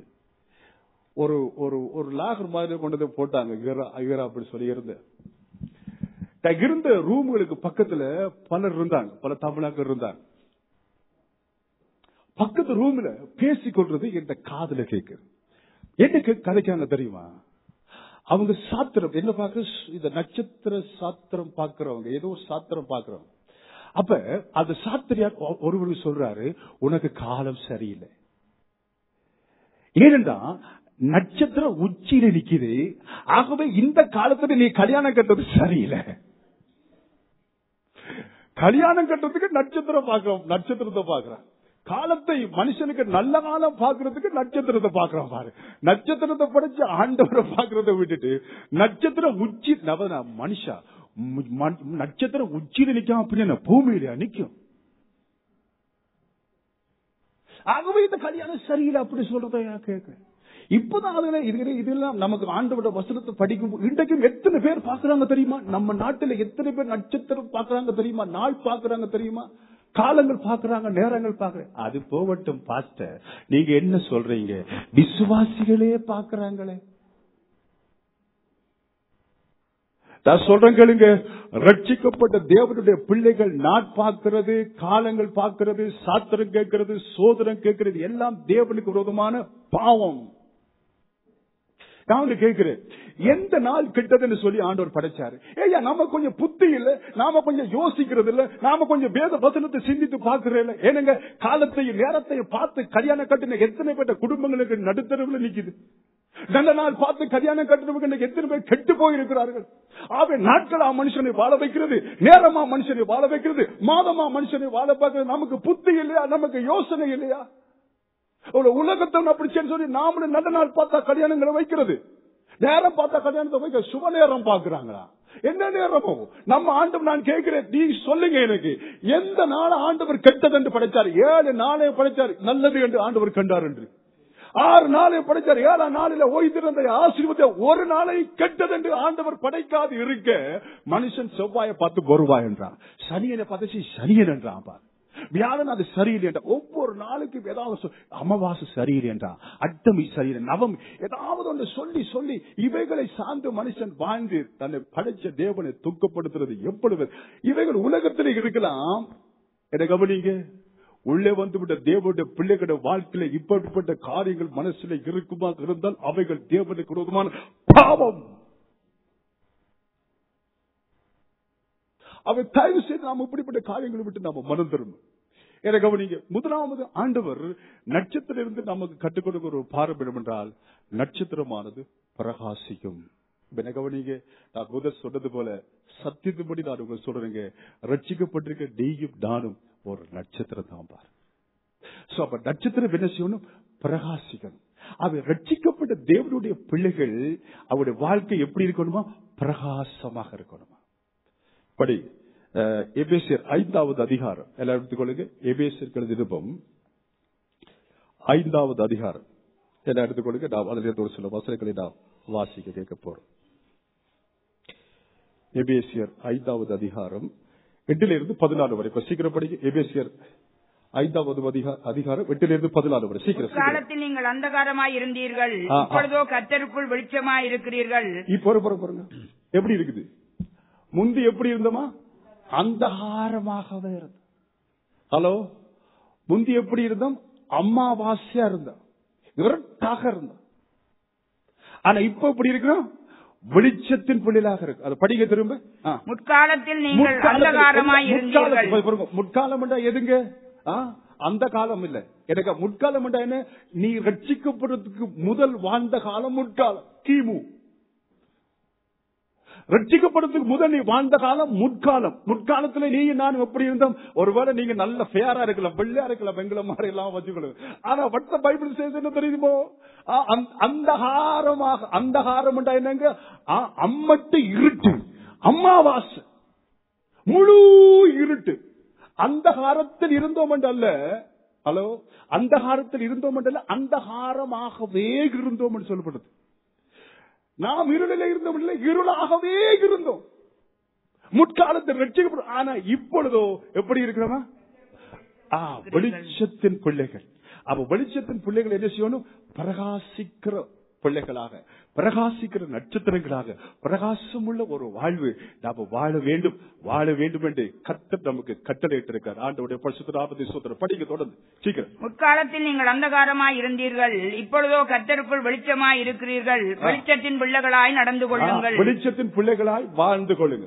ஒரு லாகர் மாதிரி கொண்டு போட்டாங்க. அப்படி சொல்லி இருந்தேன். இருந்த ரூம்களுக்கு பக்கத்துல பலர் இருந்தாங்க, பல தமிழர்கள் இருந்தாங்க. பக்கத்து ரூம்ல பேசிக்கொள்றது இந்த காதுல கேட்குது. என்ன கதைக்காங்க தெரியுமா? அவங்க சாத்திரம் என்ன பாக்க, இந்த நட்சத்திர சாத்திரம் பாக்குறவங்க, ஏதோ சாத்திரம் பாக்குறவங்க. அப்ப அந்த சாத்திரியார் ஒருவர் சொல்றாரு, உனக்கு காலம் சரியில்லை. ஏனென்றா நட்சத்திரம் உச்சியில நிக்குது. ஆகவே இந்த காலத்துல நீ கல்யாணம் கட்டுறது சரியில்லை. கல்யாணம் கட்டுறதுக்கு நட்சத்திரத்தை பாக்குறான். காலத்தை மனுஷனுக்கு நல்ல காலம் பாக்குறதுக்கு நட்சத்திரத்தை பாக்குறான். பாரு, நட்சத்திரத்தை படைச்சு ஆண்டவரை பாக்குறத விட்டுட்டு நட்சத்திரம் உச்சி மனுஷா நட்சத்திரம் உச்சியில நிக்காம அப்படின்னா பூமியில நிக்கும். ஆகவே இந்த கல்யாணம் சரியில்லை அப்படி சொல்றத கேட்க. இப்பதான் இதெல்லாம் நமக்கு ஆண்டவரோட வசனத்தை படிக்கும். இன்றைக்கும் எத்தனை பேர் பாக்குறாங்க தெரியுமா? நம்ம நாட்டுல எத்தனை பேர் நட்சத்திரம் பாக்குறாங்க தெரியுமா? நாள் பாக்குறாங்க தெரியுமா? காலங்கள் பாக்குறாங்க, நேரங்கள் பாக்குறாங்க. அது போகட்டும் பாஸ்டர், நீங்க என்ன சொல்றீங்க? விசுவாசிகளே பாக்குறாங்களே. நான் சொல்றேன் கேளுங்க, ரட்சிக்கப்பட்ட தேவனுடைய பிள்ளைகள் நாட் பார்க்கிறது, காலங்கள் பார்க்கிறது, சாத்திரம் கேட்கிறது, சோதனம் கேட்கிறது எல்லாம் தேவனுக்கு விரோதமான பாவம். நான் கேட்கிறேன், எந்த நாள் கிட்டதுன்னு சொல்லி ஆண்டவர் படைச்சாரு? ஏய்யா, நம்ம கொஞ்சம் புத்தி இல்ல, நாம கொஞ்சம் யோசிக்கிறது இல்ல, நாம கொஞ்சம் வேத வசனத்தை சிந்தித்து பாக்குறேன். ஏனுங்க, காலத்தையும் நேரத்தையும் பார்த்து கல்யாணம் கட்டின எத்தனை பேர் குடும்பங்களுக்கு நடுத்தரவுல நிக்குது. நல்ல நாள் பார்த்து கல்யாணம் கட்டுறவங்க எத்தனை பேர் கெட்டு போயிருக்கிறார்கள். ஆவே நாட்களா மனுஷனை வாழ வைக்கிறது, நேரமா மனுஷனை வாழ வைக்கிறது, மாதமா மனுஷனை வாழ பார்க்கிறது. நமக்கு புத்தி இல்லையா? நமக்கு யோசனை இல்லையா? உலகத்தை அப்படி சொல்லி நாமளும் நல்ல நாள் பார்த்தா கல்யாணங்களை வைக்கிறது, நேரம் பார்த்தா கல்யாணத்தை வைக்க சுப நேரம் பாக்குறாங்களா? என்ன நேரமோ நம்ம ஆண்டவர், நான் கேட்கிறேன், நீ சொல்லுங்க எனக்கு, எந்த நாள் ஆண்டவர் கெட்டது என்று படைச்சார்? 7 நாளே படைச்சார் நல்லது என்று ஆண்டவர் கண்டார் என்று. 6 நாளை படைச்சார், 7ஆம் நாளில ஓய்ந்திருந்த ஆசீர்வாதத்தை ஒரு நாளை கெட்டது என்று ஆண்டவர் படைக்காது இருக்க, மனுஷன் செவ்வாயை பார்த்து வருவாய் என்றான், சனியனை பார்த்து சனியன் என்றான், வியாழன் அது சரியில்லை என்ற. ஒவ்வொரு நாளுக்கும் ஏதாவது அமாவாசை சரியில்லை என்றா, அட்டமி சரியில்லை, நவமி ஏதாவது ஒன்று சொல்லி சொல்லி இவைகளை சார்ந்து மனுஷன் வாழ்ந்து தன்னை படைச்ச தேவனை துக்கப்படுத்துறது எப்பொழுது? இவைகள் உலகத்தில் இருக்கலாம். என கவனிங்க, உள்ளே வந்துவிட்ட தேவனுடைய பிள்ளைகளுடைய வாழ்க்கையில இப்படிப்பட்ட காரியங்கள் மனசுல இருக்குமா இருந்தால் அவைகள் தேவனுக்கு விரோதமான பாவம். அவை தயவு செய்து நாம் இப்படிப்பட்ட காரியங்களை விட்டு நாம மனம் தரும். எனக்கு கவனிங்க, முதலாவது ஆண்டவர் நட்சத்திரத்திலிருந்து நமக்கு கற்றுக் கொடுக்கிற ஒரு பாரம்பரியம் என்றால் நட்சத்திரமானது பிரகாசிக்கும். கவனிங்க, நான் முதல் சொன்னது போல சத்தியத்தின்படி நான் உங்களுக்கு சொல்றேங்க, ரட்சிக்கப்பட்டிருக்க நீயும் நானும் ஒரு நட்சத்திரம் தான் பாரு. அப்ப நட்சத்திரம் என்ன செய்யணும்? பிரகாசிக்கணும். அவ ரட்சிக்கப்பட்ட தேவனுடைய பிள்ளைகள் அவருடைய வாழ்க்கை எப்படி இருக்கணுமா? பிரகாசமாக இருக்கணுமா? படி எபேசியர் 5வது அதிகாரம் எல்லாம் எடுத்துக்கொள்ளுங்க. எபேசியர் நிருபம் 5வது அதிகாரம் எல்லாம் எடுத்துக்கொள்ளுங்க. நாம் அதில் ஒரு சில வசனங்களை நாம் வாசிக்க கேட்க போறோம். எபேசியர் 5வது அதிகாரம் 8லிருந்து 14 வரை. இப்ப சீக்கிரம் படிங்க. எபேசியர் 5வது அதிகாரம் 8லிருந்து 14 வரை. சீக்கிரம். காலத்தில் நீங்கள் அந்தகாரமாய் இருந்தீர்கள், இப்பொழுதோ கர்த்தருக்குள் வெளிச்சமாய் இருக்கிறீர்கள். இப்போ பாருங்க எப்படி இருக்குது. முந்தி எப்படி இருந்தோமா? அந்தகாரமாகவே இருந்தோம். ஹலோ, முந்தி எப்படி இருந்தோம்? அம்மாவாசையா இருந்தோம், இருட்டாக இருந்தோம். ஆனா இப்ப எப்படி இருக்கிறோம்? வெளிச்சத்தின் பிள்ளைகளாக இருக்கு. அதை படிக்க திரும்ப. முற்காலத்தில் நீங்கள் அந்தகாரமாய் இருந்தீர்கள். முற்காலம் எதுங்க? அந்த காலம் இல்ல. எனக்கு முற்காலம் என்ன? நீ ரட்சிக்கப்படுறதுக்கு முதல் வாழ்ந்த காலம் முற்காலம். கிமு. ரட்சிக்கப்படுறதுக்கு முதல் நீ வாழ்ந்த காலம் முற்காலம். முற்காலத்துல நீ நான் எப்படி இருந்தோம்? ஒருவேளை நீங்க நல்ல ஃபேரா இருக்கலாம், வெள்ளையா இருக்கலாம், வெங்கல மாதிரி எல்லாம் வச்சுக்கணும். ஆனா வட்ட பைபிள் செய்து என்ன தெரியுமோ? அந்தகாரமாக. அந்தகாரம் என்னங்க? அம்மட்டு இருட்டு, அம்மாவாசை, முழு இருட்டு. அந்தகாரத்தில் இருந்தோம் அல்ல. ஹலோ, அந்தகாரத்தில் இருந்தோம் அல்ல, அந்தகாரமாகவே இருந்தோம் என்று சொல்லப்படுது. நாம் இருளில் இருந்தோம் இல்லை, இருளாகவே இருந்தோம் முற்காலத்தில் ரட்சிக்கப்படும். ஆனா இப்பொழுதோ எப்படி இருக்கிறோமா? வெளிச்சத்தின் பிள்ளைகள். அப்ப வெளிச்சத்தின் பிள்ளைகள் என்ன செய்யணும்? பிரகாசிக்கிற பிள்ளைகளாக, பிரகாசிக்கிற நட்சத்திரங்களாக, பிரகாசம் உள்ள ஒரு வாழ்வு நாம வாழ வேண்டும். வாழ வேண்டும் என்று கர்த்தர் நமக்கு கட்டளையிட்டிருக்கிறார். ஆண்டவருடைய பரிசுத்த நாமத்தை ஸ்தோத்திரம். படிக்க தொடர்ந்து சீக்கிரம். முற்காலத்தில் நீங்கள் அந்தகாரமாய் இருந்தீர்கள், இப்பொழுதோ கர்த்தருக்குள் வெளிச்சமாய் இருக்கிறீர்கள். வெளிச்சத்தின் பிள்ளைகளாய் நடந்து கொள்ளுங்கள். வெளிச்சத்தின் பிள்ளைகளாய் வாழ்ந்து கொள்ளுங்க.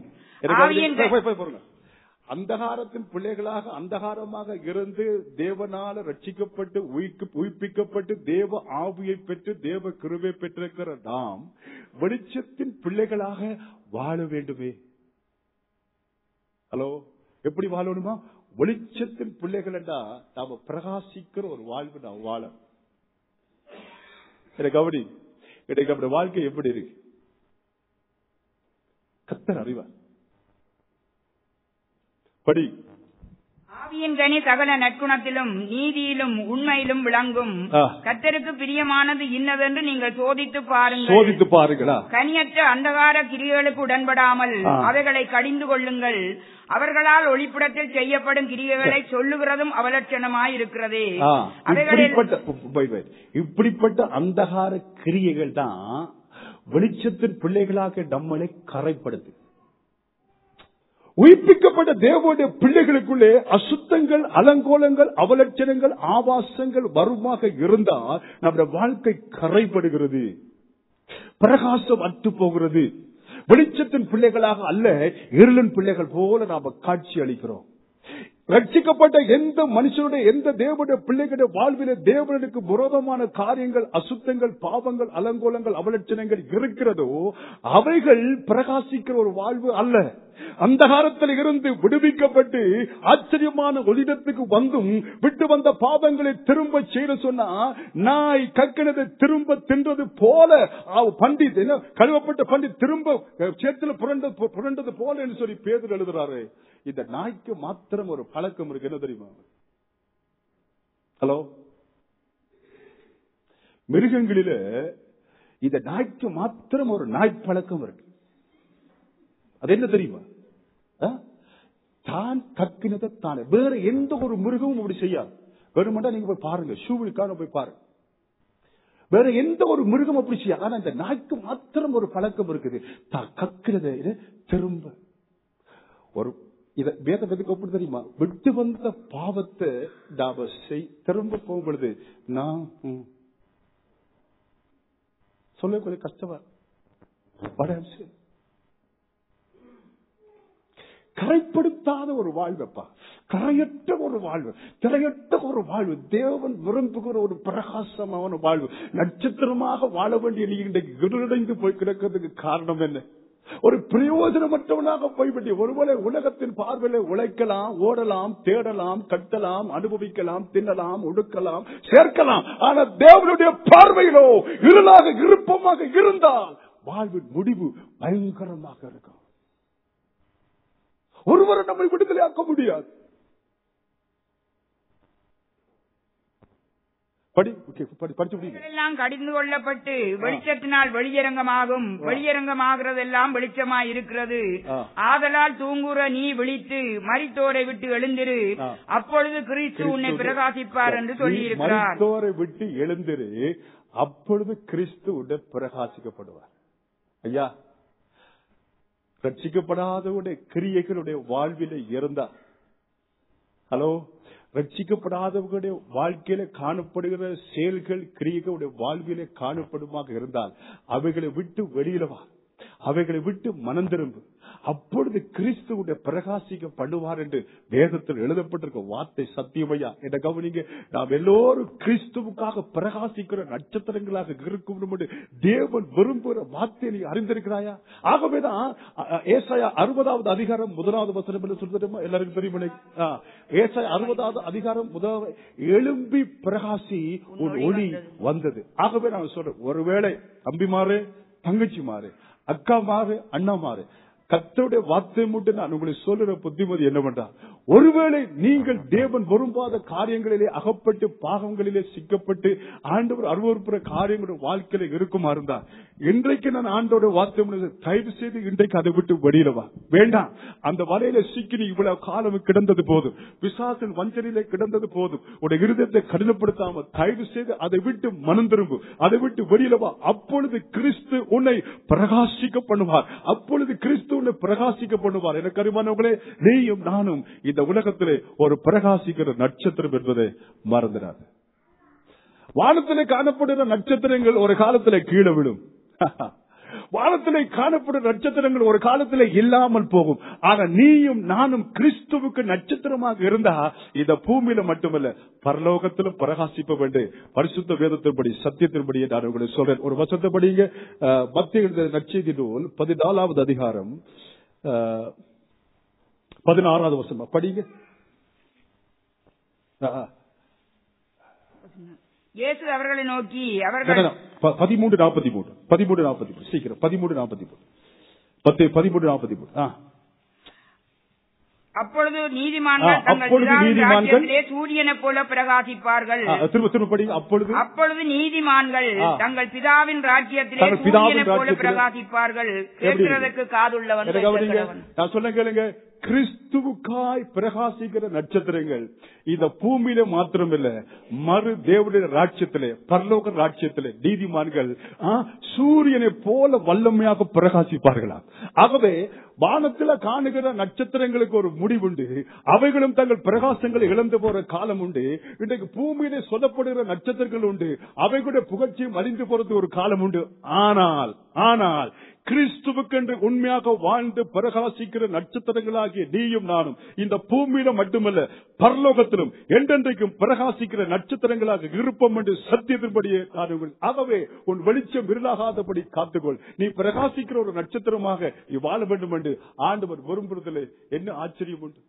அந்தகாரத்தின் பிள்ளைகளாக அந்தகாரமாக இருந்து தேவனால ரட்சிக்கப்பட்டு உயிர்ப்பிக்கப்பட்டு தேவ ஆவியை பெற்று தேவ கிருபை பெற்றிருக்கிற நாம் வெளிச்சத்தின் பிள்ளைகளாக வாழ வேண்டுமே. ஹலோ, எப்படி வாழணுமா? வெளிச்சத்தின் பிள்ளைகள் என்றா நாம பிரகாசிக்கிற ஒரு வாழ்வு நாம் வாழ. கவனி, எனக்கு அப்படி வாழ்க்கை எப்படி இருக்கு? கர்த்தர் அறிவார். படி. ஆவியின் கனி சகல நற்குணத்திலும் நீதியிலும் உண்மையிலும் விளங்கும். கர்த்தருக்கு பிரியமானது இன்னதென்று நீங்கள் சோதித்து பாருங்கள். சோதித்து பாருங்களா? கனியற்ற அந்தகார கிரியைகளுக்கு உடன்படாமல் அவைகளை கடிந்து கொள்ளுங்கள். அவர்களால் ஒளிப்புடத்தில் செய்யப்படும் கிரியைகளை சொல்லுகிறதும் அவலட்சணமாய் இருக்கிறது. இப்படிப்பட்ட அந்தகார கிரியைகள் தான் வெளிச்சத்தின் பிள்ளைகளாக நம்மளை கரைப்படுத்து. உயிர்ப்பிக்கப்பட்ட தேவனுடைய பிள்ளைகளுக்குள்ளே அசுத்தங்கள், அலங்கோலங்கள், அவலட்சணங்கள், ஆபாசங்கள் வருமாக இருந்தால் நம்முடைய வாழ்க்கை கரைப்படுகிறது, பிரகாசம் அற்று போகிறது. வெளிச்சத்தின் பிள்ளைகளாக அல்ல, இருளின் பிள்ளைகள் போல நாம காட்சி அளிக்கிறோம். ரட்சிக்கப்பட்ட எந்த மனுஷனுடைய எந்த தேவனுடைய பிள்ளைகளுடைய வாழ்விலே தேவனுக்கு விரோதமான காரியங்கள், அசுத்தங்கள், பாவங்கள், அலங்கோலங்கள், அவலட்சணங்கள் இருக்கிறதோ அவைகள் பிரகாசிக்கிற ஒரு வாழ்வு அல்ல. அந்தகாரத்தில் இருந்து விடுவிக்கப்பட்டு ஆச்சரியமான ஒளிடத்துக்கு வந்தும் விட்டு வந்த பாவங்களை திரும்ப செய்ய சொன்னா நாய் கக்கினதை திரும்ப தின்றது போல, பண்டித் கழுவப்பட்ட பண்டித் திரும்ப சேத்துல புரண்டது போல என்று சொல்லி பேதுரு எழுதுறாரு. இந்த நாய்க்கு மாத்திரம் ஒரு பழக்கம் இருக்கு, என்ன தெரியுமா? ஹலோ, மிருகங்களில இந்த நாய்க்கு மாத்திரம் ஒரு நாய் பழக்கம் இருக்கு. அது என்ன தெரியுமா? தான் கக்கினதை தானே. வேற எந்த ஒரு மிருகமும் அப்படி செய்யாது. வேணுமெண்டா நீங்க போய் பாருங்க, ஷூவிற்கான போய் பாருங்க. வேற எந்த ஒரு மிருகம் அப்படி செய்யாது. ஆனா இந்த நாய்க்கு மாத்திரம் ஒரு பழக்கம் இருக்குது, தான் கக்கினதை திரும்ப. ஒரு இத வேதம் எதுக்கு ஒப்பு தெரியுமா? விட்டு வந்த பாவத்தை நாம திரும்ப போகும் பொழுது நான் சொல்ல கொஞ்சம் கஷ்டமா கரைப்படுத்தாத ஒரு வாழ்வப்பா, கரையற்ற ஒரு வாழ்வு, திரையற்ற ஒரு வாழ்வு, தேவன் விரும்புகிற ஒரு பிரகாசமான வாழ்வு, நட்சத்திரமாக வாழ வேண்டிய நீ இன்றைக்கு இருளடைந்து போய் கிடக்கிறதுக்கு காரணம் என்ன? ஒரு பிரயோஜனமற்றவனாக போய்விட்டு ஒருவேளை உலகத்தின் பார்வையில உழைக்கலாம், ஓடலாம், தேடலாம், கட்டலாம், அனுபவிக்கலாம், தின்னலாம், ஒடுக்கலாம், சேர்க்கலாம். ஆனா தேவனுடைய பார்வையிலோ இருளாக இருப்பமாக இருந்தால் வாழ்வின் முடிவு பயங்கரமாக இருக்கும். ஒருவரை நம்மை விடுதலையாக்க முடியாது. எல்லாம் கடிந்து கொள்ளப்பட்டு வெளிச்சத்தினால் வெளியரங்கமாகும், வெளியரங்கமாகிறதெல்லாம் வெளிச்சமாய் இருக்கிறது. ஆதலால் தூங்குற நீ விழித்து மரித்தோரை விட்டு எழுந்திரு, அப்பொழுது கிறிஸ்து உன்னை பிரகாசிப்பார் என்று சொல்லி இருக்கிறார். மரித்தோரை விட்டு எழுந்திரு, அப்பொழுது கிறிஸ்து உன்னை பிரகாசிக்கப்படுவார். ஐயா, ரட்சிக்கப்படாதவருடைய கிரியைகளுடைய வாழ்வில இருந்தா, ஹலோ, ரட்சிக்கப்படாதவர்களுடைய வாழ்க்கையில காணப்படுகிற செயல்கள் கிரியைகளுடைய வாழ்விலே காணப்படுமாக இருந்தால் அவைகளை விட்டு வெளியில வா, அவைகளை விட்டு மனம் திரும்பு, அப்பொழுது கிறிஸ்துவுடைய பிரகாசிக்க பண்ணுவார் என்று வேதத்தில் எழுதப்பட்டிருக்க வார்த்தை சத்தியமையா என்ற கவனிங்க. நாம் எல்லோரும் கிறிஸ்துவுக்காக பிரகாசிக்கிற நட்சத்திரங்களாக இருக்கும் என்று தேவன் விரும்புகிற வார்த்தையை நீ அறிந்திருக்கிறாயா? ஆகவேதான் ஏசாயா 60வது அதிகாரம் 1வது வசனம் என்று சொல்லுமா எல்லாருக்கும் தெரியுமா? ஏசாயா 60வது அதிகாரம் 1 எழும்பி பிரகாசி உன் ஒளி வந்தது. ஆகவே நான் சொல்றேன், ஒருவேளை தம்பிமாறு, தங்கச்சிமாறு, அக்காமாறு, அண்ணாமாறு, கர்த்தருடைய வார்த்தை மட்டும் நான் உங்களுக்கு சொல்லுற புத்திமதி என்னவென்றா, ஒருவேளை நீங்கள் தேவன் விரும்பாத காரியங்களிலே அகப்பட்டு பாகங்களிலே சிக்கப்பட்டு ஆண்டவர் அருவருப்புற காரியங்களுடைய வாழ்க்கையில இருக்குமா இருந்தா, இன்றைக்கு நான் ஆண்டோட வார்த்தை தயவு செய்து இன்றைக்கு அதை விட்டு வெளியில வா. வேண்டாம், அந்த வலையில சிக்கி இவ்வளவு காலம் கிடந்தது போதும், பிசாசின் வஞ்சனையிலே கிடந்தது போதும். உடைய இருதயத்தை கடினப்படுத்தாம தயவு செய்து அதை விட்டு மனம் திரும்பு, அதை விட்டு வெளியில வா. அப்பொழுது கிறிஸ்து உன்னை பிரகாசிக்க பண்ணுவார், அப்பொழுது கிறிஸ்து உன்னை பிரகாசிக்க பண்ணுவார். எனக்கு அருமையானவர்களே, நீயும் நானும் இந்த உலகத்திலே ஒரு பிரகாசிக்கிற நட்சத்திரம் என்பதை மறந்துடாது. வானத்திலே காணப்படுகிற நட்சத்திரங்கள் ஒரு காலத்திலே கீழே விடும். வானத்திலே காணப்படும் நட்சத்திரங்கள் ஒரு காலத்திலே இல்லாமல் போகும். ஆனா நீயும் நானும் கிறிஸ்துவுக்கு நட்சத்திரமாக இருந்தா இந்த பூமியில மட்டுமல்ல பரலோகத்திலும் பிரகாசிப்ப வேண்டும். பரிசுத்த வேதத்தின்படி சத்தியத்தின்படி நான் உங்களுக்கு சொல்றேன். ஒரு வசனத்தை படிங்க. மத்திய நற்செய்தி நூல் 14வது அதிகாரம் 16வது வசனம் படிங்க. இயேசு அவர்களை நோக்கி, அவர்கள் 13:43 சீக்கிரம் 13:43 அப்பொழுது நீதிமான்கள் தங்கள் சூரியனை போல பிரகாசிப்பார்கள். அப்பொழுது நீதிமான்கள் தங்கள் பிதாவின் ராஜ்யத்திலே சூரியனை போல பிரகாசிப்பார்கள். கேட்கிறதற்கு காதுள்ளவன் நான் சொல்ல கேளுங்க. கிறிஸ்துவுக்காய் பிரகாசிக்கிற நட்சத்திரங்கள் இந்த பூமியில மாத்திரமில்ல, மறு தேவனுடைய ராஜ்யத்திலே, பரலோக ராஜ்யத்திலே நீதிமான்கள் சூரியனை போல வல்லமையாக பிரகாசிப்பார்களா. ஆகவே வானத்தில் காணுகிற நட்சத்திரங்களுக்கு ஒரு முடிவுண்டு, அவைகளும் தங்கள் பிரகாசங்களை இழந்து போற காலம் உண்டு. இன்றைக்கு பூமியிலே சொல்லப்படுகிற நட்சத்திரங்கள் உண்டு, அவைகளுடைய புகழ்ச்சியும் அழிந்து போறது ஒரு காலம் உண்டு. ஆனால் கிறிஸ்துவுக்கென்று உண்மையாக வாழ்ந்து பிரகாசிக்கிற நட்சத்திரங்களாகிய நீயும் நானும் இந்த பூமியில மட்டுமல்ல பரலோகத்திலும் என்றென்றைக்கும் பிரகாசிக்கிற நட்சத்திரங்களாக இருப்போம் என்று சத்தியத்தின்படியே காணுங்கள். ஆகவே உன் வெளிச்சம் இருளாகாதபடி காத்துக்கொள். நீ பிரகாசிக்கிற ஒரு நட்சத்திரமாக நீ வாழ வேண்டும் என்று ஆண்டவர் விரும்புவதில் என்ன ஆச்சரியம் உண்டு?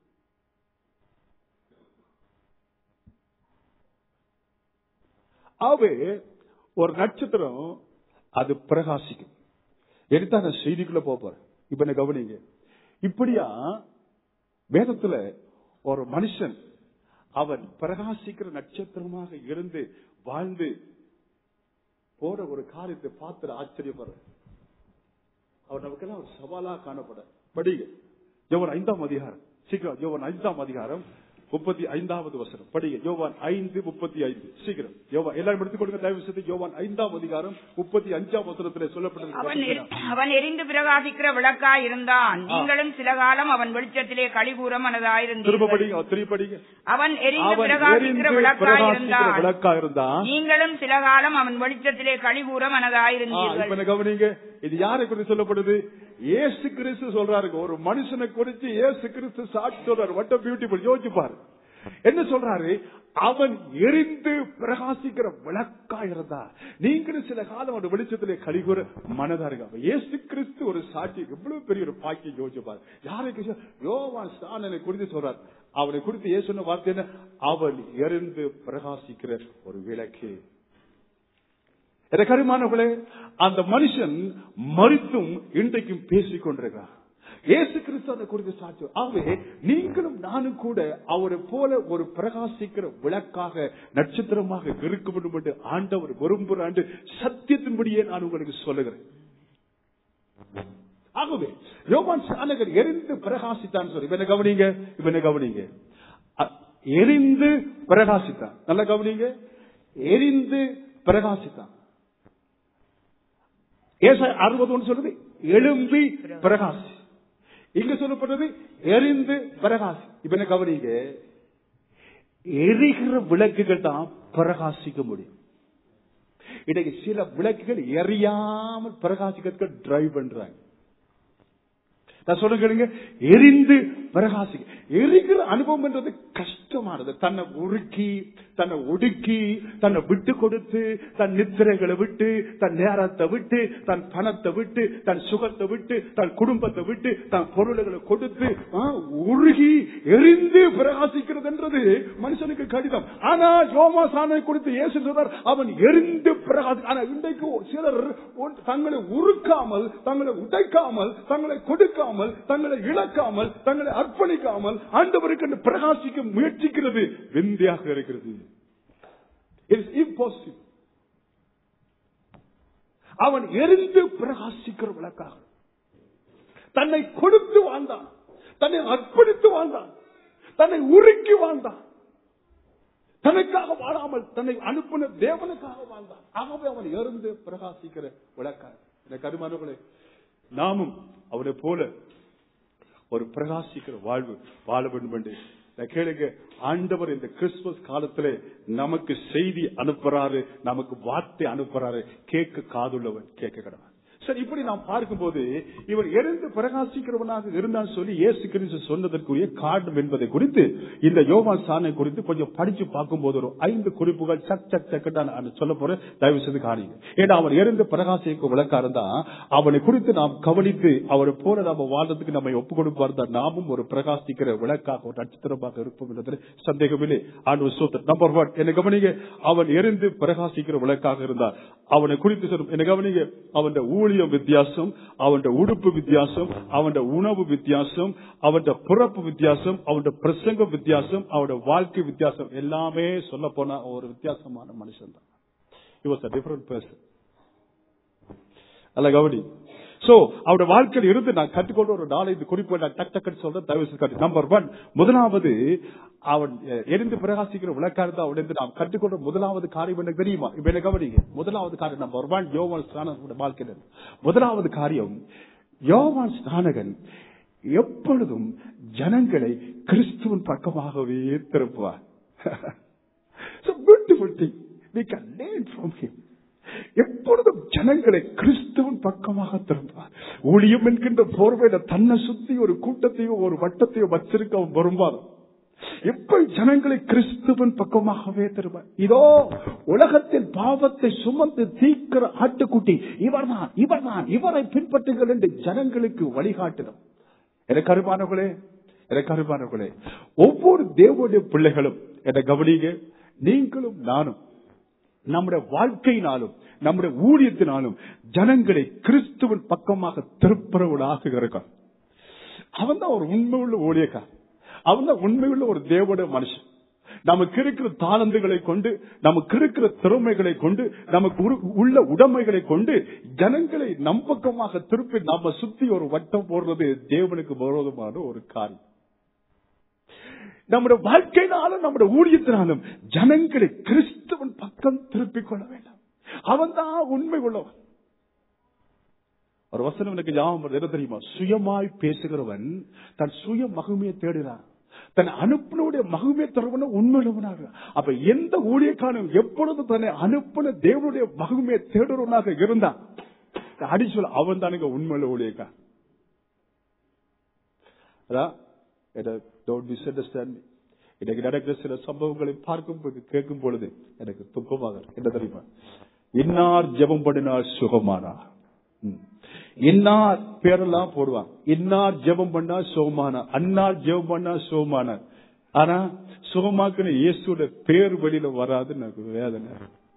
ஆகவே ஒரு நட்சத்திரம் அது பிரகாசிக்கும். எடுத்தான் நான் செய்திக்குள்ள போறேன். இப்ப என்ன கவனிங்க. இப்படியா வேதத்துல ஒரு மனுஷன் அவன் பிரகாசிக்கிற நட்சத்திரமாக இருந்து வாழ்ந்து போற ஒரு காரியத்தை பார்த்து ஆச்சரியப்படுற அவர் நமக்கெல்லாம் ஒரு சவாலா காணப்பட. படிங்க யோவான் 5ஆம் அதிகாரம், சீக்கிரம் யோவான் 5ஆம் அதிகாரம் 35வது வசனம் படிங்க. யோவான் 5:35. சீக்கிரம் யோவான் எல்லாரும் எடுத்துக் கொடுங்க தயவு செய்து. யோவான் 5ஆம் அதிகாரம் 35ஆம் வசனத்திலே சொல்லப்பட்டது. அவன் எரிந்து பிரகாசிக்கிற விளக்காய் இருந்தான். நீங்களும் சில காலம் அவன் வெளிச்சத்திலே களிகூர மனதாயிருந்தீர்கள். அவன் எரிந்து பிரகாசிக்கிற விளக்காய் இருந்தான். நீங்களும் சில காலம் அவன் வெளிச்சத்திலே களிகூர மனதாயிருந்தீர்கள். கவனிங்க, இது யாரை குறித்து சொல்லப்படுது? இயேசு கிறிஸ்து சொல்றாரு. ஒரு மனுஷனை குறித்து இயேசு கிறிஸ்து சாட்சி சொல்றாரு. What a beautiful. யோசிச்சு பாரு என்ன சொல்றாரு? அவன் எரிந்து பிரகாசிக்கிற விளக்கா இருந்தா நீங்களும் சில காலம் அவன் வெளிச்சத்திலே கலிகூற மனதா இருக்க. இயேசு கிறிஸ்து ஒரு சாட்சி. எவ்வளவு பெரிய ஒரு பாக்கியம் யோசிச்சு பாரு. யாருக்கு? யோவான் ஸ்நானனை குறித்து சொல்றார். அவனை குறித்து இயேசு சொன்ன வார்த்தை என்ன? அவன் எரிந்து பிரகாசிக்கிற ஒரு விளக்கு. கருமானவர்களே, அந்த மனுஷன் மரித்தும் இன்றைக்கும் பேசிக் கொண்டிருக்கிறார். இயேசு கிறிஸ்து அதை குறித்து சாட்சி. ஆகவே நீங்களும் நானும் கூட அவரை போல ஒரு பிரகாசிக்கிற விளக்காக நட்சத்திரமாக இருக்க வேண்டும் என்று ஆண்டவர் விரும்புகிறாண்டு சத்தியத்தின்படியே நான் உங்களுக்கு சொல்லுகிறேன். ஆகவே யோவான் ஸ்நானகர் எரிந்து பிரகாசித்தான் சொல்லி இவனை கவனிங்க. எரிந்து பிரகாசித்தான். நல்ல கவனிங்க. எரிந்து பிரகாசித்தான். ஏசாயா 61 சொல்றது எழும்பி பிரகாசி. இங்க சொல்லப்படுறது எரிந்து பிரகாசி. இப்ப என்ன கவனிங்க, எரிகிற விளக்குகள் தான் பிரகாசிக்க முடியும். இன்னைக்கு சில விளக்குகள் எரியாமல் பிரகாசிக்க டிரைவ் பண்றாங்க. நான் சொல்லுங்க, எரிந்து பிரகாசிக்க எரிகிற அனுபவம் என்றது கஷ்டமானது. தன்னை உருக்கி, தன்னை ஒடுக்கி, தன்னை விட்டு கொடுத்து, தன் நித்திரைகளை விட்டு, தன் நேரத்தை விட்டு, தன் பணத்தை விட்டு, தன் சுகத்தை விட்டு, தன் குடும்பத்தை விட்டு, தன் பொருள்களை கொடுத்து உருகி எரிந்து பிரகாசிக்கிறது என்றது மனுஷனுக்கு கடிதம். ஆனா யோவான் ஸ்நானனை குறித்து இயேசு சொல்றார், அவன் எரிந்து பிரகாசி. ஆனா இன்றைக்கு சிலர் தங்களை உருக்காமல், தங்களை உடைக்காமல், தங்களை கொடுக்காமல், தங்களை இழக்காமல், தங்களை அர்ப்பணிக்காமல் ஆண்டவருக்கு பிரகாசிக்க முயற்சிக்கிறது விந்தையாக இருக்கிறது. அவன் எரிந்து பிரகாசிக்கிற விளக்காக தன்னை கொடுத்து வாழ்ந்தான், தன்னை அர்ப்பணித்து வாழ்ந்தான், தன்னை உருக்கி வாழ்ந்தான். தனக்காக வாழாமல் தன்னை அனுப்பின தேவனுக்காக வாழ்ந்தான். ஆகவே அவன் எரிந்து பிரகாசிக்கிற விளக்காக. இந்த கருமானவர்களே, நாமும் அவனை போல ஒரு பிரகாசிக்கிற வாழ்வு வாழ வேண்டும் என்று கேளுங்க. ஆண்டவர் இந்த கிறிஸ்துமஸ் காலத்திலே நமக்கு செய்தி அனுப்புறாரு, நமக்கு வார்த்தை அனுப்புறாரு. கேட்க காதுள்ளவன் கேட்க கடவுள். சரி, இப்படி நாம் பார்க்கும்போது இவர் எரிந்து பிரகாசிக்கிறவனாக இருந்தான்னு சொல்லி இயேசு கிறிஸ்து சொன்னதற்குரிய காரணம் என்பதை குறித்து இந்த யோவான் ஸ்நானனை குறித்து கொஞ்சம் படிச்சு பார்க்கும்போது ஒரு 5 குறிப்புகள் சக் சொல்ல போறேன். தயவு செய்து காணிங்க. ஏன்னா அவன் எரிந்து பிரகாசிக்க விளக்கா இருந்தா அவனை குறித்து நாம் கவனித்து அவரை போல நாம வாழ்றதுக்கு நம்ம ஒப்பு கொடுப்பார். நாமும் ஒரு பிரகாசிக்கிற விளக்காக, ஒரு நட்சத்திரமாக இருப்போம் என்பதில் சந்தேகமில்லை. ஆண்டவர் ஸ்தோத்திரம். நம்பர் 1 என்ன கவனிங்க, அவன் எரிந்து பிரகாசிக்கிற விளக்காக இருந்தார். அவனை குறித்து சொல்லும் என்ன கவனிங்க, அவன் ஊழியம் வித்தியாசம், அவன் உடுப்பு வித்தியாசம், அவன் உணவு வித்தியாசம், அவன் பிறப்பு வித்தியாசம், அவன் பிரசங்க வித்தியாசம், அவன் வாழ்க்கை வித்தியாசம். எல்லாமே சொல்ல போனா ஒரு வித்தியாசமான மனுஷன் தான். He was a different person. அல்ல கவனி. சோ அவருடைய வாழ்க்கையில் இருந்து நான் கற்றுக்கொண்ட ஒரு 4 குறிப்பு நான் டக்கு சொல்றேன். தயவு. நம்பர் 1, முதலாவது அவன் எரிந்து பிரகாசிக்கிற விளக்காக அவன் நாம் கற்றுக்கொண்ட முதலாவது காரியம் எனக்கு தெரியுமா? இப்ப என்ன கவனிங்க. முதலாவது காரியம் நம்பர் 1 யோவான் ஸ்நானகனுடைய வாழ்க்கையில் முதலாவது காரியம், யோவான் ஸ்நானகன் எப்பொழுதும் ஜனங்களை கிறிஸ்துவின் பக்கமாகவே திருப்புவார். So beautiful thing we can learn from him. எப்பொழுதும் ஜனங்களை கிறிஸ்துவின் பக்கமாக திரும்புவார். ஊழியம் என்கின்ற போர்வையில தன்னை சுத்தி ஒரு கூட்டத்தையோ ஒரு வட்டத்தையோ வச்சிருக்க அவன் வருவார். எப்ப ஜனங்களை கிறிஸ்துவின் பக்கமாகவே திரும்ப, இதோ உலகத்தின் பாவத்தை சுமந்து தீர்க்கிற ஆட்டுக்குட்டி இவர்தான், இவர்தான், இவரை பின்பற்றுங்கள் என்று ஜனங்களுக்கு வழிகாட்டினோம். எனக்கு அருமானவர்களே, ஒவ்வொரு தேவனுடைய பிள்ளைகளும் என்னை கவனிங்க, நீங்களும் நானும் நம்முடைய வாழ்க்கையினாலும் நம்முடைய ஊழியத்தினாலும் ஜனங்களை கிறிஸ்துவின் பக்கமாக திருப்புறவனாக இருக்கான். அவன் தான் ஒரு உண்மையுள்ள ஊழியக்கார், அவன் தான் உண்மையுள்ள ஒரு தேவனுடைய மனுஷன். நமக்கு இருக்கிற தாளந்துகளை கொண்டு, நமக்கு இருக்கிற திறமைகளை கொண்டு, நமக்கு உள்ள உடைமைகளை கொண்டு ஜனங்களை நம் பக்கமாக திருப்பி நம்ம சுத்தி ஒரு வட்டம் போடுறது தேவனுக்கு விரோதமான ஒரு காரியம். நம்முடைய வாழ்க்கையினாலும் நம்முடைய ஊழியத்தினாலும் ஜனங்களை கிறிஸ்துவின் பக்கம் திருப்பிக் கொள்ள வேண்டும். அவன் தான் உண்மை உள்ளவன். ஒரு வசனம் எனக்கு ஞாபகம் என்ன தெரியுமா? சுயமாய் பேசுகிறவன் தன் சுய மகிமையை தேடுகிறான், தன் அனுப்பினுடைய மகிமையை தருவன உண்மையுள்ளவனாக. அப்ப எந்த ஊழியக்காரன் எப்பொழுது தன்னை அனுப்பின தேவனுடைய மகிமையை தேடுறவனாக இருந்தான், அடிச்சொல் அவன் தானுங்க உண்மையுள்ள ஊழியக்காரன். எனக்கு நடக்கிற சில சம்பவங்களை பார்க்கும் கேட்கும் பொழுது எனக்கு துக்கமாக என்ன தெரியுமா? இன்னார் ஜெபம் பண்ணினால் சுகமானார், இன்னார் பேரெல்லாம் போடுவாங்க. இன்னார் ஜெபம் பண்ணா சுகமானார், அன்னார் ஜெபம் பண்ணா சுகமானார். ஆனா சுகமாக்குன இயேசுடைய பேர் வெளியில வராது. எனக்கு வேதனை.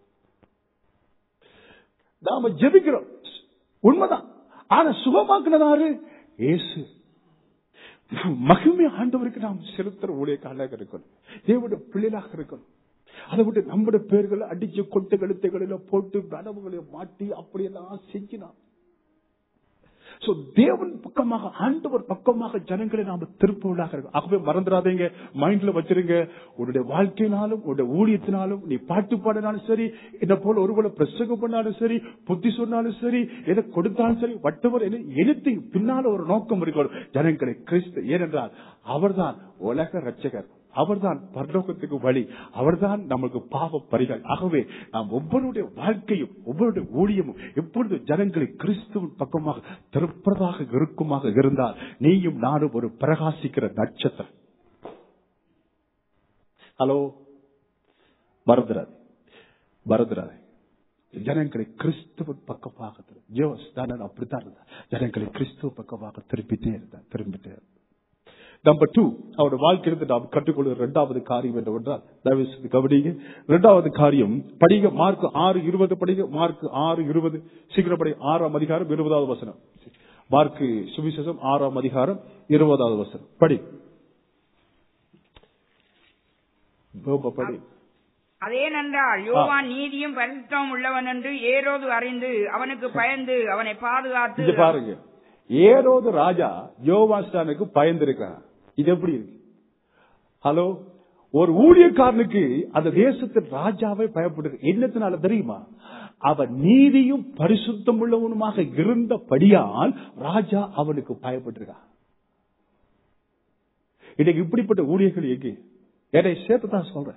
நாம ஜெபிக்கிறோம் உண்மைதான், ஆனா சுகமாக்குனதாரு இயேசு. மகிமை ஆண்டவருக்கு நாம் செலுத்துற ஊழியக்காரராக இருக்கணும், தேவனுடைய பிள்ளைகளாக இருக்கணும். அதை விட்டு நம்முடைய பேர்களை அடிச்சு கொட்டு கழுத்தைகளில போட்டு கனவுகளை மாட்டி அப்படியெல்லாம் செஞ்சினான். தேவன் பக்கமாக, ஆண்டவர் பக்கமாக ஜனங்களை நாம திருப்புவதாக இருக்கும். ஆகவே மறந்துடாதீங்க, மைண்ட்ல வச்சிருங்க. உன்னுடைய வாழ்க்கையினாலும் உன்னுடைய ஊழியத்தினாலும் நீ பாட்டு பாடினாலும் சரி, என்ன போல ஒருவேளை பிரசங்கம் பண்ணாலும் சரி, புத்தி சொன்னாலும் சரி, எதை கொடுத்தாலும் சரி, வட்டவர் எழுத்து பின்னால ஒரு நோக்கம் இருக்கணும், ஜனங்களை கிறிஸ்து. ஏனென்றால் அவர்தான் உலக ரட்சகர், அவர்தான் பரலோகத்துக்கு வழி, அவர்தான் நமக்கு பாவ பரிகாரம். ஆகவே நாம் ஒவ்வொருடைய வாழ்க்கையும் ஒவ்வொருடைய ஊழியமும் எப்பொழுது ஜனங்களை கிறிஸ்துவின் பக்கமாக திருப்பதாக இருக்குமாக இருந்தால் நீயும் நானும் ஒரு பிரகாசிக்கிற நட்சத்திரம். ஹலோ, மறந்துடாதே ஜனங்களை கிறிஸ்துவின் பக்கமாக அப்படித்தான் இருந்தா, ஜனங்களை கிறிஸ்துவ பக்கமாக திரும்பிட்டே இருந்தா. நம்பர் 2, அவருடைய வாழ்க்கையிலிருந்து நாம் கற்றுக்கொள்கிற இரண்டாவது காரியம் என்னவென்றால், கவனிங்க, இரண்டாவது காரியம் படிங்க, மார்க் 6:20 படிங்க, மார்க் 6:20 சீக்கிரம் படி. 6ஆம் அதிகாரம் 20வது வசனம். மார்க் சுவிசேஷம் 6ஆம் அதிகாரம் 20வது வசனம் படி. அதேனென்றால் யோவான் நீதியும் பரிசுத்தமும் உள்ளவன் என்று ஏரோது அறிந்து அவனுக்கு பயந்து அவனை பாதுகாத்து. பாருங்க, ஏரோது ராஜா யோவானுக்கு பயந்திருக்கிறான். இது எப்படி இருக்கு? ஹலோ, ஒரு ஊழியக்காரனுக்கு அந்த தேசத்தின் ராஜாவை பயப்படுது. என்னத்தினால தெரியுமா? அவன் நீதியும் பரிசுத்தம் உள்ளவனுமாக இருந்தபடியால் ராஜா அவனுக்கு பயப்பட்டிருக்கான். இன்னைக்கு இப்படிப்பட்ட ஊழியர்கள் எங்கே? என்னை சேர்த்துதான் சொல்றேன்.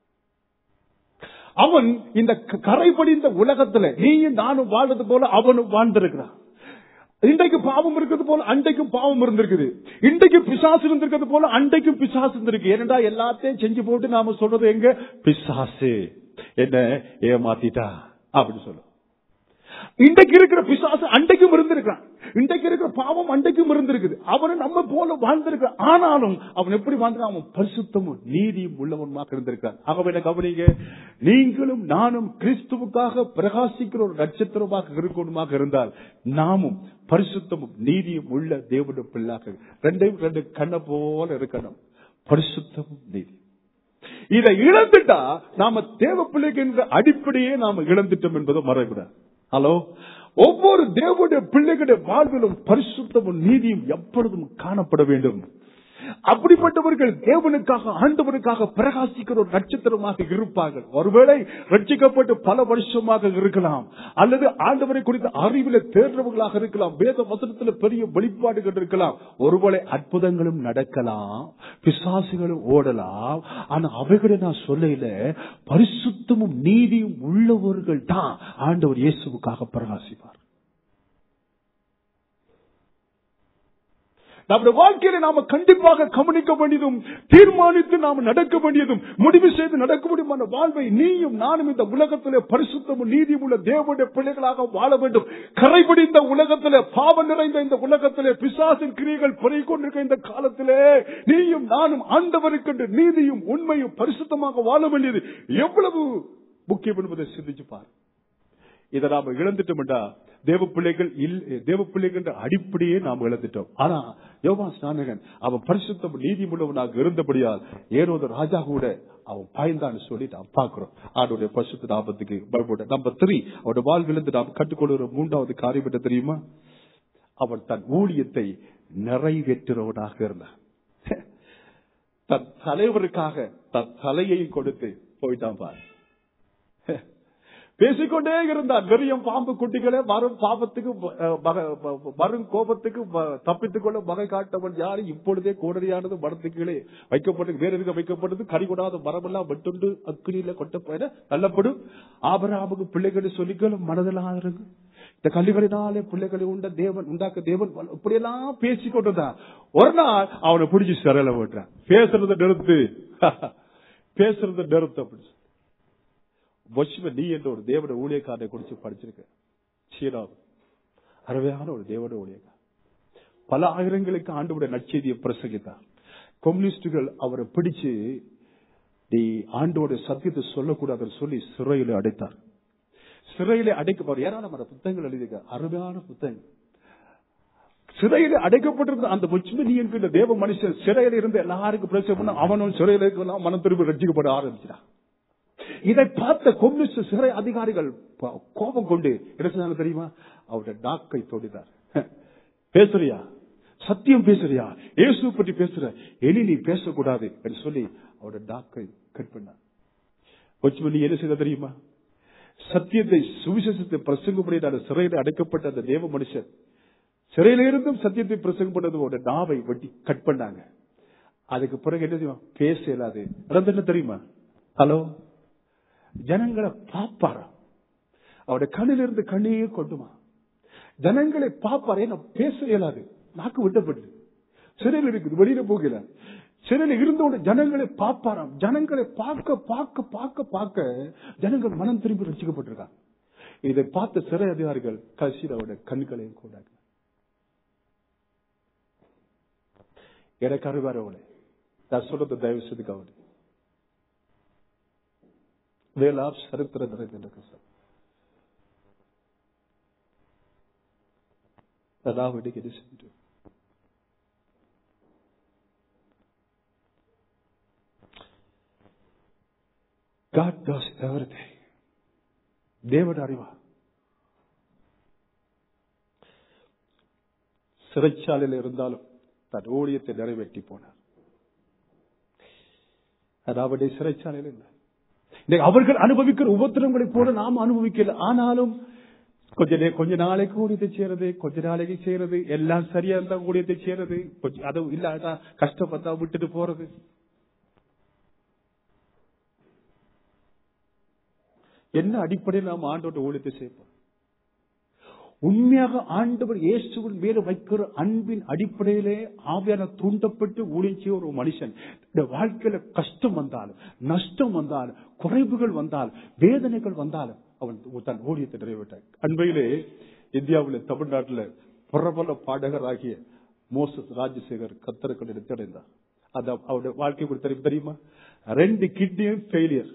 அவன் இந்த கரைபடிந்த உலகத்துல நீயும் நானும் வாழ்றது போல அவனும் வாழ்ந்திருக்கிறான். இன்றைக்கு பாவம் இருக்கிறது போல அன்றைக்கும் பாவம் இருந்திருக்குது, இன்றைக்கு பிசாசு இருந்திருக்கிறது போல அன்றைக்கும் பிசாசு இருந்திருக்கு. ஏனென்றா எல்லாத்தையும் செஞ்சு போட்டு நாம சொல்றது எங்க? பிசாசு என்ன ஏமாத்திட்டா அப்படின்னு சொல்லும். இன்றைக்கு இருக்கிற பிசாசு அன்றைக்கும் இருந்திருக்கான், இன்றைக்கு இருக்கிற பாவம் அன்றைக்கும் இருந்திருக்குது. அவனு நம்ம போல வாழ்ந்திருக்கான். ஆனாலும் அவன் எப்படி வாழ்ந்தான்? அவன் பரிசுத்தமும் நீதியும் உள்ளவனுமாக இருந்திருக்கான். ஆகவே கவனிங்க, நீங்களும் நானும் கிறிஸ்துவுக்காக பிரகாசிக்கிற ஒரு நட்சத்திரமாக இருக்கணுமாக இருந்தால் நாமும் பரிசுத்தமும் நீதியும் உள்ள தேவனுடைய பிள்ளையாக ரெண்டையும் ரெண்டு கண்ணை போல இருக்கணும். பரிசுத்தமும் நீதி. இதை இழந்துட்டா நாம தேவ பிள்ளைக்கு என்ற அடிப்படையே நாம இழந்துட்டோம் என்பதை மறக்கூடாது. ஹலோ, ஒவ்வொரு தேவனுடைய பிள்ளைகளுடைய வாழ்விலும் பரிசுத்தமும் நீதியும் எப்பொழுதும் காணப்பட வேண்டும். அப்படிப்பட்டவர்கள் தேவனுக்காக ஆண்டவனுக்காக பிரகாசிக்கிற ஒரு நட்சத்திரமாக இருப்பார்கள். ஒருவேளை ரட்சிக்கப்பட்டு பல வருஷமாக இருக்கலாம், அல்லது ஆண்டவரை குறித்த அறிவில தேர்ந்தவர்களாக இருக்கலாம், வேத வசனத்தில் பெரிய வெளிப்பாடுகள் இருக்கலாம், ஒருவேளை அற்புதங்களும் நடக்கலாம், பிசாசுகளும் ஓடலாம். ஆனா அவைகளை நான் சொல்லல, பரிசுத்தமும் நீதியும் உள்ளவர்கள் தான் ஆண்டவர் இயேசுவுக்காக பிரகாசிப்பார். நம்முடைய வாழ்க்கையில நாம கண்டிப்பாக கவனிக்க வேண்டியதும் தீர்மானித்து நாம நடக்க வேண்டியதும் முடிவு செய்து நடக்க முடியுமான வாழ்வை நீயும் நானும் இந்த உலகத்திலே பரிசுத்தமும் நீதியும் உள்ள தேவனுடைய பிள்ளைகளாக வாழ வேண்டும். கரைபடிந்த உலகத்திலே, பாவம் நிறைந்த இந்த உலகத்திலே, பிசாசின் கிரியைகள் பெருகிக் கொண்டிருக்க இந்த காலத்திலே நீயும் நானும் ஆண்டவருக்கு நீதியும் உண்மையும் பரிசுத்தமாக வாழ வேண்டியது எவ்வளவு முக்கியம் என்பதை சிந்திச்சு பார். இதை நாம இழந்துட்டோம் என்றா தேவ பிள்ளைகள் அடிப்படையே நாம் இழந்துட்டோம். ஆனா யோவான் ஸ்நானகன் அவன் பரிசுத்தம் நீதி உள்ளவனாக இருந்தபடியால் ஏரோது ராஜா கூட அவன் பயந்தான்னு சொல்லி நாம் பார்க்கிறோம். ஆண்டவருடைய பரிசுத்த நாமத்துக்கு பயப்பட. நம்பர் 3, அவருடைய வாழ்விலிருந்து நாம் கற்றுக்கொள்கிற 3வது காரியம் என்ன தெரியுமா? அவன் தன் ஊழியத்தை நிறைவேற்றுறவனாக இருந்தான். தன் தலைவருக்காக தன் தலையை கொடுத்து போயிட்டான் பாரு. பேசிக்கொண்டே இருந்தார். வெறியம் பாம்பு குட்டிகளே, வரும் பாபத்துக்கு வரும் கோபத்துக்கு தப்பித்துக் கொள்ள வகை காட்டவன் யாரு? இப்பொழுதே கோடரியானது மரத்துக்களே வைக்கப்பட்டது, வேற இருக்க வைக்கப்பட்டது, கறிகொடாத மரமெல்லாம் வெட்டுண்டு அக்கினியில கொட்ட போயிட நல்லப்படும். ஆபிரகாமுக்கு பிள்ளைகளை சொல்லிக்கொள்ளும் மனதெல்லாம் இருக்கு. இந்த கல்லுகளினாலே பிள்ளைகளை உண்டாக்க தேவன் இப்படியெல்லாம் பேசிக்கொண்டுதான் ஒரு நாள் அவனை பிடிச்சி சிறையில போட்டான். பேசுறத நிறுத்து, பேசுறத நிறுத்து அப்படி. நீ என்ற ஒரு தேவட ஊழியக்காரனை குறிச்சு படிச்சிருக்க. சீராவும் அருமையான ஒரு தேவட ஊழியக்காரர். பல ஆயிரங்களுக்கு ஆண்டவருடைய நற்செய்தியை பிரசங்கித்தார். கம்யூனிஸ்டுகள் அவரை பிடிச்சு நீ ஆண்டோட சத்தியத்தை சொல்லக்கூடாதுன்னு சொல்லி சிறையில அடைத்தார். சிறையில அடைக்க ஏராளமான புத்தகங்கள் எழுதியிருக்க, அருமையான புத்தகம். சிறையில அடைக்கப்பட்டிருந்த அந்த நீ என்கிற தேவ மனுஷன் சிறையில இருந்து எல்லாருக்கும் பிரச்சனை பண்ண அவனும் சிறையில இருக்கலாம் மனம் திரும்பி ரட்சிக்கப்பட ஆரம்பிச்சான். இதை பார்த்த கம்யூனிஸ்ட் சிறை அதிகாரிகள் கோபம் கொண்டு என்ன தெரியுமா? அவருடைய நாக்கை தொடினார். பேசுறியா, சத்தியம் பேசுறியா, இயேசு பற்றி பேசுற, இனி நீ பேசக்கூடாது என்று சொல்லி அவருடைய நாக்கை கட் பண்ணார். நீ என்ன செய்த தெரியுமா? சத்தியத்தை சுவிசேஷத்தை பிரசங்கப்படி சிறையில் அடைக்கப்பட்ட அந்த தேவ மனுஷன் சிறையிலிருந்தும் சத்தியத்தை பிரசங்கம் பண்ணது அவருடைய நாவை வெட்டி கட் பண்ணாங்க. அதுக்கு பிறகு என்ன தெரியுமா? பேச இயலாது. என்ன தெரியுமா? ஹலோ, ஜனங்களை பாப்பாரா, அவருடைய கண்ணிலிருந்து கண்ணையே கொண்டுமா. ஜனங்களை பாப்பாரே, நான் பேச இயலாது, நாக்கு விட்டப்பட்டு சிறையில் இருக்குது, வெளியில போகல. சிறையில் இருந்தோட ஜனங்களை பாப்பாராம். ஜனங்களை பார்க்க பார்க்க பார்க்க பார்க்க ஜனங்கள் மனம் திரும்பி ரசிக்கப்பட்டிருக்காங்க. இதை பார்த்த சிறை அதிகாரிகள் கடைசியில் அவருடைய கண்களையும் கூட எனக்கு அறிவாரவளே, நான் சொல்றது தயவு செய்து கவனி. வேளாப் சரித்திர நிறைந்திருக்கு சார். God does everything. தேவன் அறிவா. சிறைச்சாலையில் இருந்தாலும் தன் ஊழியத்தை நிறைவேற்றி போனார். அதாவது சிறைச்சாலையில் இல்லை. அவர்கள் அனுபவிக்கிற உபத்திரங்களை போல நாம் அனுபவிக்கல. ஆனாலும் கொஞ்ச நாளைக்கு ஊழியத்தை செய்யறது, கொஞ்ச நாளைக்கு செய்யறது, எல்லாம் சரியா இருந்தா ஊழியத்தை செய்யறது, அது இல்லாத கஷ்டப்பட்டா விட்டுட்டு போறது. என்ன அடிப்படையில் நாம் ஆண்டோட ஊழியத்தை செய்வோம்? உண்மையாக ஆண்டவர் இயேசுவின் மேல வைக்கிற அன்பின் அடிப்படையிலே ஆவியான தூண்டப்பட்டு ஊழியம் செய்ய ஒரு மனுஷன் இந்த வாழ்க்கையில கஷ்டம் வந்தாலும், நஷ்டம் வந்தாலும், குறைவுகள் வந்தாலும், வேதனைகள் வந்தாலும் அவன் தன் ஊழியத்தை நிறைவேற்றான். அண்மையிலே இந்தியாவில் தமிழ்நாட்டில் பிரபல பாடகராகிய மோசஸ் ராஜசேகர் கத்தருக்கு எடுத்தடைந்தார். அது அவருடைய வாழ்க்கை குறித்து தெரியுமா? 2 கிட்னியும் ஃபெயிலியர்,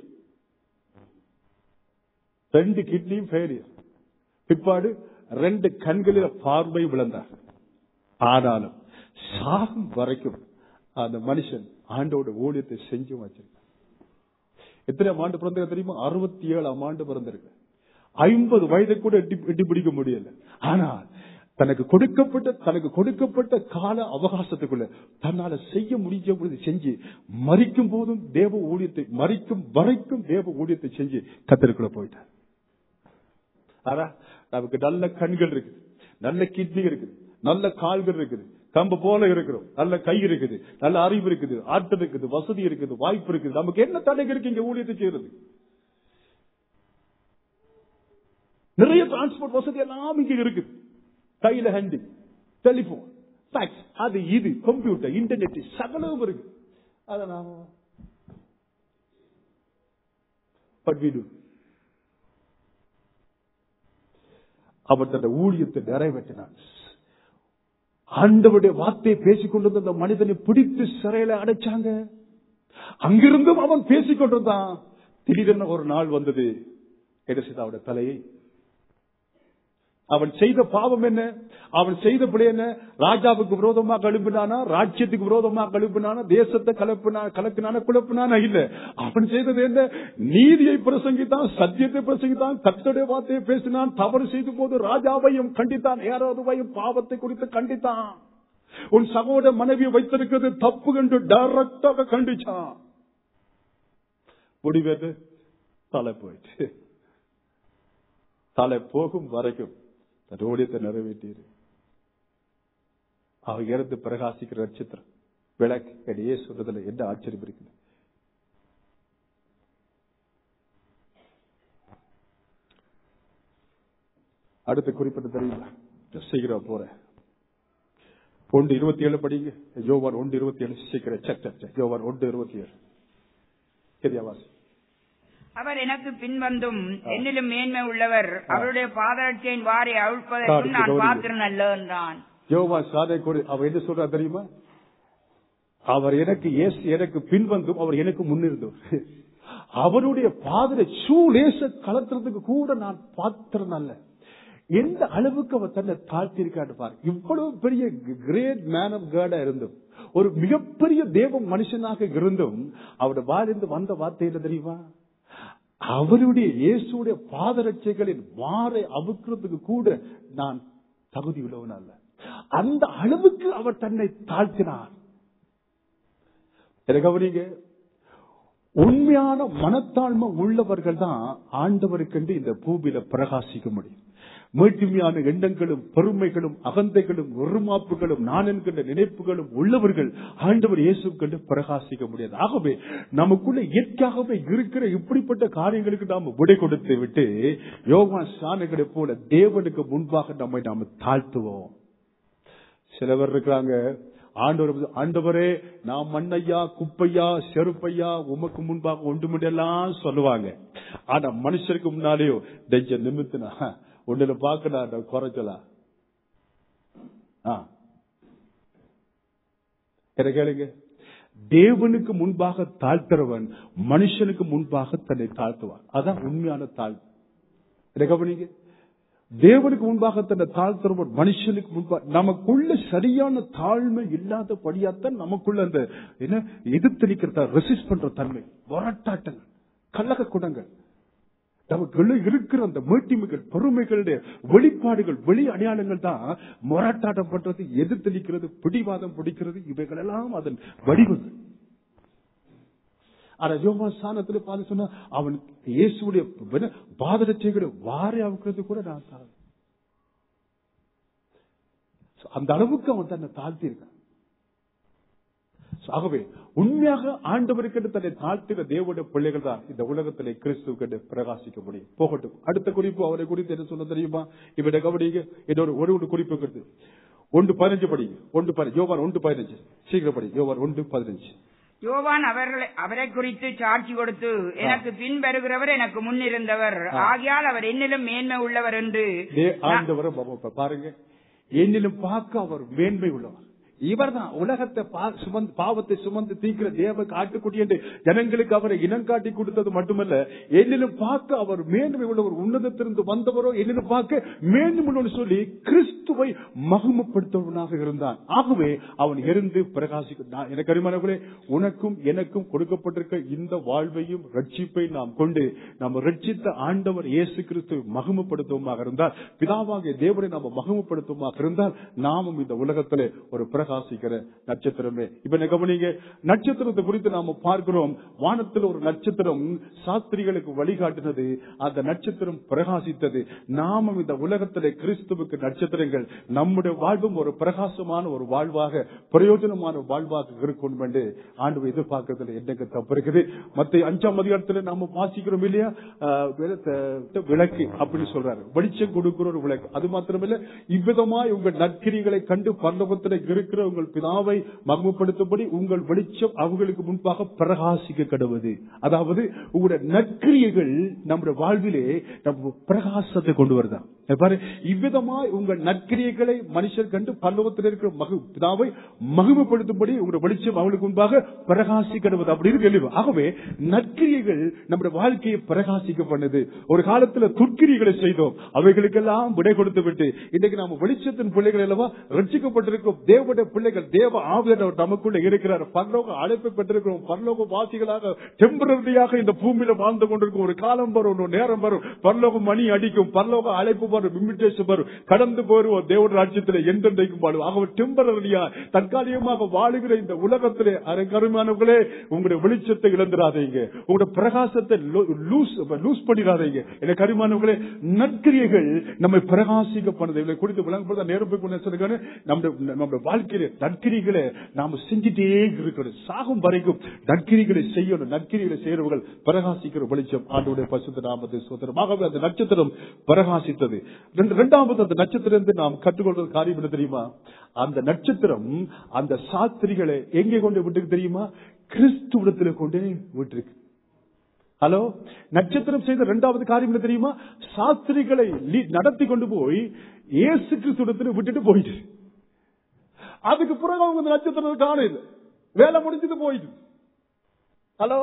2 கிட்னியும் ஃபெயிலியர். பிற்பாடு 2 கண்களில் பார்வை விழுந்தார். ஆனாலும் சாகும் வரைக்கும் அந்த மனுஷன் ஆண்டோட ஊழியத்தை செஞ்சு வச்சிருக்க. எத்தனை ஆண்டு பிறந்த தெரியுமா? 67ஆம் ஆண்டு பிறந்திருக்கு. 50 வயதை கூட எட்டி பிடிக்க முடியல. ஆனால் தனக்கு கொடுக்கப்பட்ட கால அவகாசத்துக்குள்ள தன்னால செய்ய முடிஞ்ச செஞ்சு மரிக்கும் போதும் தேவ ஊழியத்தை, மரிக்கும் வரைக்கும் தேவ ஊழியத்தை செஞ்சு கத்தருக்குள்ள போயிட்டார். ஆனா நமக்கு நல்ல கண்கள் இருக்குது, நல்ல கிட்னி இருக்குது, நல்ல கால்கள் இருக்குது, கம்பு போல இருக்கிறோம், நல்ல கை இருக்குது, நல்ல அறிவு இருக்குது, ஆற்றல் இருக்குது, வசதி இருக்குது, வாய்ப்பு இருக்குது. நமக்கு என்ன தடை இருக்கு இங்க ஊழியத்தை செய்யறது? நிறைய டிரான்ஸ்போர்ட் வசதி எல்லாம் இங்க இருக்குது. கையில ஹேண்டி, டெலிபோன், ஃபேக்ஸ், அது இது, கம்ப்யூட்டர், இன்டர்நெட் சகலம் இருக்கு. அத நாம அவர் தன் ஊழியத்தை நிறைவேற்றினார். ஆண்டவருடைய வார்த்தையை பேசிக் கொண்டிருந்த அந்த மனிதனை பிடித்து சிறையில அடைச்சாங்க. அங்கிருந்தும் அவன் பேசிக் கொண்டிருந்தான். திடீரென ஒரு நாள் வந்தது. என்ன செய்த? அவருடைய தலையை, அவன் செய்த பாவம் என்ன, அவன் செய்த பிள்ளை என்ன? ராஜாவுக்கு விரோதமாக எழுப்பினானா, ராஜ்யத்துக்கு விரோதமாக எழுப்பினானா, தேசத்தை கலப்பினான குழப்பினானா? இல்ல. அவன் செய்தது என்ன? நீதியை பிரசங்கித்தான், சத்தியத்தை பிரசங்கித்தான், கர்த்தருடைய வார்த்தையை பேசினான். தவறு செய்த போது ராஜாவையும் கண்டித்தான், ஏரோதுவையும் பாவத்தை குறித்து கண்டித்தான். உன் சகோதர மனைவியை வைத்திருக்கிறது தப்பு என்று டைரக்டாக கண்டிச்சான். முடிவது தலை போயிட்டு, தலை போகும் வரைக்கும் ஊழியத்தை நிறைவேற்றிரு. அவ இறந்து பிரகாசிக்கிற நட்சத்திரம் விளக்கு இடையே சொல்றதுல என்ன ஆச்சரியம் இருக்குது. அடுத்த குறிப்பிட்ட தெரியுமா? சீக்கிரம் போற 1:27 படிங்க. யோவான் 1:27 சீக்கிரம். யோவான் 1:27 கேதியாவாசி. அவர் எனக்கு பின்வந்தும் என்னிலும் மேன்மை உள்ளவர், அவருடைய பாதரட்சையின் வாரை அவிழ்ப்பதற்கு நான் பாத்திரன் அல்ல என்றான். யோவான் சாதை அவர் என்ன சொல்றா தெரியுமா? அவர் எனக்கு பின்வந்தும் அவர் எனக்கு முன்னிருந்தவர், அவருடைய பாதரை சூலேச கலத்துறதுக்கு கூட நான் பாத்திரன் அல்ல. எந்த அளவுக்கு அவர் தன்னை தாழ்த்திருக்காரு பாரு. இவ்வளவு பெரிய கிரேட் மேன் ஆஃப் காடா இருந்தும், ஒரு மிகப்பெரிய தேவ மனுஷனாக இருந்தும், அவருடைய வாயிலிருந்து வந்த வார்த்தை என்ன தெரியுமா? அவருடைய இயேசுடைய பாதரட்சைகளின் வாரை அவுக்கிறதுக்கு கூட நான் தகுதி உள்ளவன் அல்ல. அந்த அளவுக்கு அவர் தன்னை தாழ்த்தினார். கவனிங்க, உண்மையான மனத்தாழ்மை உள்ளவர்கள் தான் ஆண்டவருக்கென்று இந்த பூமியில பிரகாசிக்க முடியும். மேட்டுமையான எண்ணங்களும் பெருமைகளும் அகந்தைகளும் ஒருமாப்புகளும் நான் என்கின்ற நினைப்புகளும் உள்ளவர்கள் ஆண்டவர் இயேசு கண்டு பிரகாசிக்க முடியாது. ஆகவே நமக்குள்ள இயற்கையாகவே இருக்கிற இப்படிப்பட்ட காரியங்களுக்கு நாம் விடை கொடுத்து விட்டு யோவான் ஸ்நானகனை போல தேவனுக்கு முன்பாக நம்மை நாம தாழ்த்துவோம். சிலவர் இருக்கிறாங்க, ஆண்டவரே நான் மண்ணையா குப்பையா செருப்பையா உமக்கு முன்பாக ஒன்றுமெல்லாம் சொல்லுவாங்க. ஆனா மனுஷருக்கு முன்னாலேயோ நெஞ்ச நிமித்தினா ஒன்னுல பாக்க குறைச்சலா கேளுங்க. தேவனுக்கு முன்பாக தாழ்த்துறவன் மனுஷனுக்கு முன்பாக தன்னை தாழ்த்துவான். அதான் உண்மையான தாழ்வு. கவனிங்க, தேவனுக்கு முன்பாக தன்னை தாழ்த்துறவன் மனுஷனுக்கு முன்பாக. நமக்குள்ள சரியான தாழ்மை இல்லாத படியாத்தான் நமக்குள்ள அந்த என்ன எதிர்த்தளிக்கிறத ரெசிஸ்ட் பண்ற தன்மை, போராட்டங்கள், கள்ளக குணங்கள், நமக்கு இருக்கிற அந்த மேட்டிமைகள் பெருமைகளுடைய வெளிப்பாடுகள் வெளி அடையாளங்கள் தான் போராட்டம் பண்றது, எதிர்த்தளிக்கிறது, பிடிவாதம் பிடிக்கிறது, இவைகள் எல்லாம் அதன் வடிவங்கள். ஆனா யோவான் ஸ்நானத்துல பார்த்து சொன்னா அவன் இயேசுடைய பாதரட்சைகளை வாரி அவுக்கிறது கூட நான் அந்த அளவுக்கு அவன் தன்னை தாழ்த்தி இருக்கான். ஆகவே உண்மையாக ஆண்டவருக்கு தன்னை தாழ்த்துகிற தேவனுடைய பிள்ளைகள் தான் இந்த உலகத்திலே கிறிஸ்துவுக்கு பிரகாசிக்க முடியும். போகட்டும், அடுத்த குறிப்பு அவரை குறித்து என்ன சொல்ல தெரியுமா? இவட கவனிங்க, ஒரு குறிப்பு கொடுத்து 1:15 படிங்க. யோவான் 1:15 சீக்கிரம் படி. யோவான் 1:15. யோவான் அவரை குறித்து சாட்சி கொடுத்து, எனக்கு பின் வருகிறவர் எனக்கு முன் இருந்தவர், ஆகையால் அவர் என்னிலும் மேன்மை உள்ளவர் என்று. ஆண்டவரை பாருங்க, என்னிலும் பார்க்க அவர் மேன்மை உள்ளவர். இவர் தான் உலகத்தை பாவத்தை சுமந்து தீக்கிற தேவ காட்டுக்குட்டி என்று ஜனங்களுக்கு அவரை இனம் காட்டி கொடுத்தது மட்டுமல்ல, என்னிலும் பார்க்க அவர் மேன்மை உள்ளவர், உன்னதத்திலிருந்து வந்தவரோ என்னிலும் பார்க்க மேன்மை உள்ளவர் சொல்லி கிறிஸ்துவை மகிமைப்படுத்தவனாக இருந்தான். ஆகவே அவன் இருந்து பிரகாசிக்க. எனக்கு அருமையானவர்களே, உனக்கும் எனக்கும் கொடுக்கப்பட்டிருக்க இந்த வாழ்வையும் ரட்சிப்பை நாம் கொண்டு நம்ம ரட்சித்த ஆண்டவர் இயேசு கிறிஸ்துவை மகிமைப்படுத்துவமாக இருந்தால், பிதாவாகிய தேவனை நாம் மகிமைப்படுத்துவமாக இருந்தால், நாமும் இந்த உலகத்திலே ஒரு பிரகாசிக்கிற நட்சத்திரமே. இப்ப கவனிங்க, நட்சத்திரத்தை குறித்து நாம பார்க்கிறோம். வானத்தில் ஒரு நட்சத்திரம் சாஸ்திரிகளுக்கு வழிகாட்டினது, அந்த நட்சத்திரம் பிரகாசித்தது. நாமும் இந்த உலகத்திலே கிறிஸ்துவுக்கு நட்சத்திரங்கள். நம்முடைய வாழ்வும் ஒரு பிரகாசமான ஒரு வாழ்வாக, பிரயோஜனமான வாழ்வாக இருக்கும் என்று ஆண்டவர் எதிர்பார்க்கிறதுல என்னங்க தப்பு இருக்குது? மத்திய 5ஆம் அதிகாரத்தில் நாம வாசிக்கிறோம் இல்லையா? விளக்கு அப்படி சொல்றாரு, வெளிச்சம் கொடுக்கிற ஒரு விளக்கு. அது மாத்திரமில்ல, இவ்விதமாய் உங்கள் நற்கிரிகளை கண்டு பரலோகத்தில் இருக்கிற உங்கள் பிதாவை மகிமைப்படுத்தும்படி உங்கள் வெளிச்சம் அவர்களுக்கு முன்பாக பிரகாசிக்க கடவுது. அதாவது உங்களுடைய நற்கிரியைகள் நம்முடைய வாழ்விலே நம்ம பிரகாசத்தை கொண்டு வருதா பாரு. இவ்விதமாய் உங்கள் நற்கிரியைகளை மனுஷர் கண்டு பரலோகத்தில் இருக்கிற பிதாவை மகிமைப்படுத்தும்படி உங்களுடைய வெளிச்சம் அவர்களுக்கு முன்பாக பிரகாசிக்க கடவுது அப்படின்னு கேள்வி. ஆகவே நற்கிரியைகள் நம்முடைய வாழ்க்கையை பிரகாசிக்க பண்ணது. ஒரு காலத்துல துர்க்கிரிகளை செய்தோம், அவைகளுக்கெல்லாம் விடை கொடுத்து விட்டு இன்றைக்கு நாம வெளிச்சத்தின் பிள்ளைகள் அல்லவா, ரட்சிக்கப்பட்டிருக்கும் தேவனுடைய தேவனுடைய பிள்ளைகள், தேவ ஆவியானவர் நமக்குள்ள இருக்கிறார். பரலோக அழைப்பு பெற்றிருக்கிறோம். பரலோக வாசிகளாக டெம்பரரியாக இந்த பூமியில வாழ்ந்து கொண்டிருக்கும். ஒரு காலம் வரும், ஒரு நேரம் வரும், பரலோக மணி அடிக்கும், பரலோக அழைப்பு வரும், இன்விடேஷன் வரும், கடந்து போயிருவோம் தேவ ராஜ்யத்தில் என்றென்றைக்கும் வாழும். ஆக டெம்பரரியா தற்காலிகமாக வாழுகிற இந்த உலகத்திலே அருமையானவர்களே, உங்களுடைய வெளிச்சத்தை இழந்துடாதீங்க, உங்களுடைய பிரகாசத்தை லூஸ் பண்ணிடாதீங்க. எனக்கு அருமையானவர்களே, நற்கிரியைகள் நம்மை பிரகாசிக்க பண்ணது குறித்து விளங்கப்படுத்த நேரம் சொல்லுங்க. நம்முடைய வாழ்க்கையில நற்கிரிகளை நாம செஞ்சுட்டே இருக்கணும். சாகும் வரைக்கும் நற்கிரிகளை செய்யணும். நற்கிரிகளை செய்யறவர்கள் பிரகாசிக்கிற வெளிச்சம் ஆண்டவருடைய பரிசுத்த நாமத்தை ஸ்தோத்திரமாகவே அந்த நட்சத்திரம் பிரகாசித்தது. இரண்டாவது அந்த நட்சத்திரம் நாம் கற்றுக்கொள்வது காரியம் என்ன தெரியுமா? அந்த நட்சத்திரம் அந்த சாஸ்திரிகளை எங்கே கொண்டு விட்டு தெரியுமா? கிறிஸ்துவிடத்தில் கொண்டே விட்டுருக்கு. ஹலோ, நட்சத்திரம் செய்த இரண்டாவது காரியம் என்ன தெரியுமா? சாஸ்திரிகளை நடத்தி கொண்டு போய் இயேசு கிறிஸ்துவிடத்தில் விட்டுட்டு போயிட்டு, அதுக்கு பிறகு அவங்க நட்சத்திரம் காணல, வேலை முடிஞ்சது போயிட்டு. ஹலோ,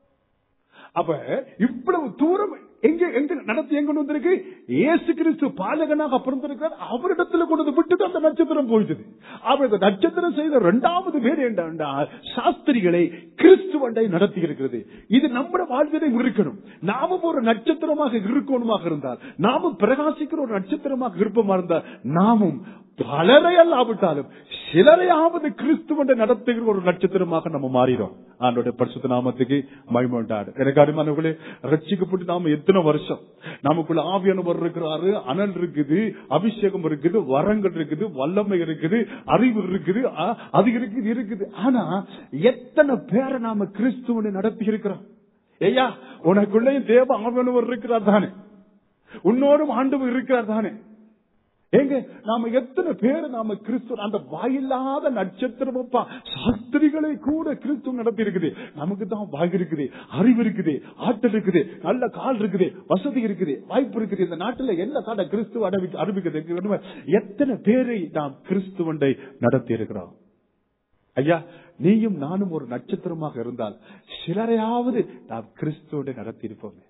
அப்ப இவ்வளவு தூரம் எங்க நடத்தி எங்க வந்திருக்கு? இயேசு கிறிஸ்து பாலகனாக பிறந்திருக்கிறார், அவரிடத்துல கொண்டு விட்டுட்டு அந்த நட்சத்திரம் போயிட்டது. அவர் நட்சத்திரம் செய்த இரண்டாவது பேர் என்றால் சாஸ்திரிகளை கிறிஸ்துவண்டை நடத்தி இருக்கிறது. இது நம்முடைய வாழ்விலை இருக்கணும். நாமும் ஒரு நட்சத்திரமாக இருக்கணுமாக இருந்தால், நாமும் பிரகாசிக்கிற ஒரு நட்சத்திரமாக விருப்பமா இருந்தால், நாமும் பலரை அல்லாவிட்டாலும் சிலரையாவது கிறிஸ்துவண்டை நடத்துகிற ஒரு நட்சத்திரமாக நம்ம மாறிடும். ஆண்டோடைய பரிசுத்த நாமத்துக்கு மகிமை உண்டாடு. எனக்கு அருமையானவர்களே, ரட்சிக்கப்பட்டு நாம எத்தனை வருஷம் நமக்குள்ள ஆவியானவர் இருக்கிறாரு, அனல் இருக்குது, அபிஷேகம் இருக்குது, வரங்கள் இருக்குது, வல்லமை இருக்குது, அறிவு இருக்குது, அது இருக்குது. ஆனா எத்தனை பேரை நாம கிறிஸ்துவனை நடத்தி இருக்கிறோம்? ஐயா, உனக்குள்ளேயும் தேவ ஆவியானவர் இருக்கிறார் தானே, உன்னோடும் ஆண்டவர் இருக்கிறார் தானே. எங்க நாம எத்தனை பேர் நாம கிறிஸ்து அந்த வாயில்லாத நட்சத்திரமப்பா சாஸ்திரிகளை கூட கிறிஸ்துவ நடத்தி இருக்குது. நமக்கு தான் வாய் இருக்குது, அறிவு இருக்குது, ஆற்றல் இருக்குது, நல்ல கால் இருக்குது, வசதி இருக்குது, வாய்ப்பு இருக்குது. இந்த நாட்டில் என்ன தாண்ட கிறிஸ்துவ அறிவிக்கிறது? எத்தனை பேரை நாம் கிறிஸ்துவண்டை நடத்தி இருக்கிறோம்? ஐயா, நீயும் நானும் ஒரு நட்சத்திரமாக இருந்தால் சிலரையாவது நாம் கிறிஸ்துவண்டை நடத்தி இருப்போமே.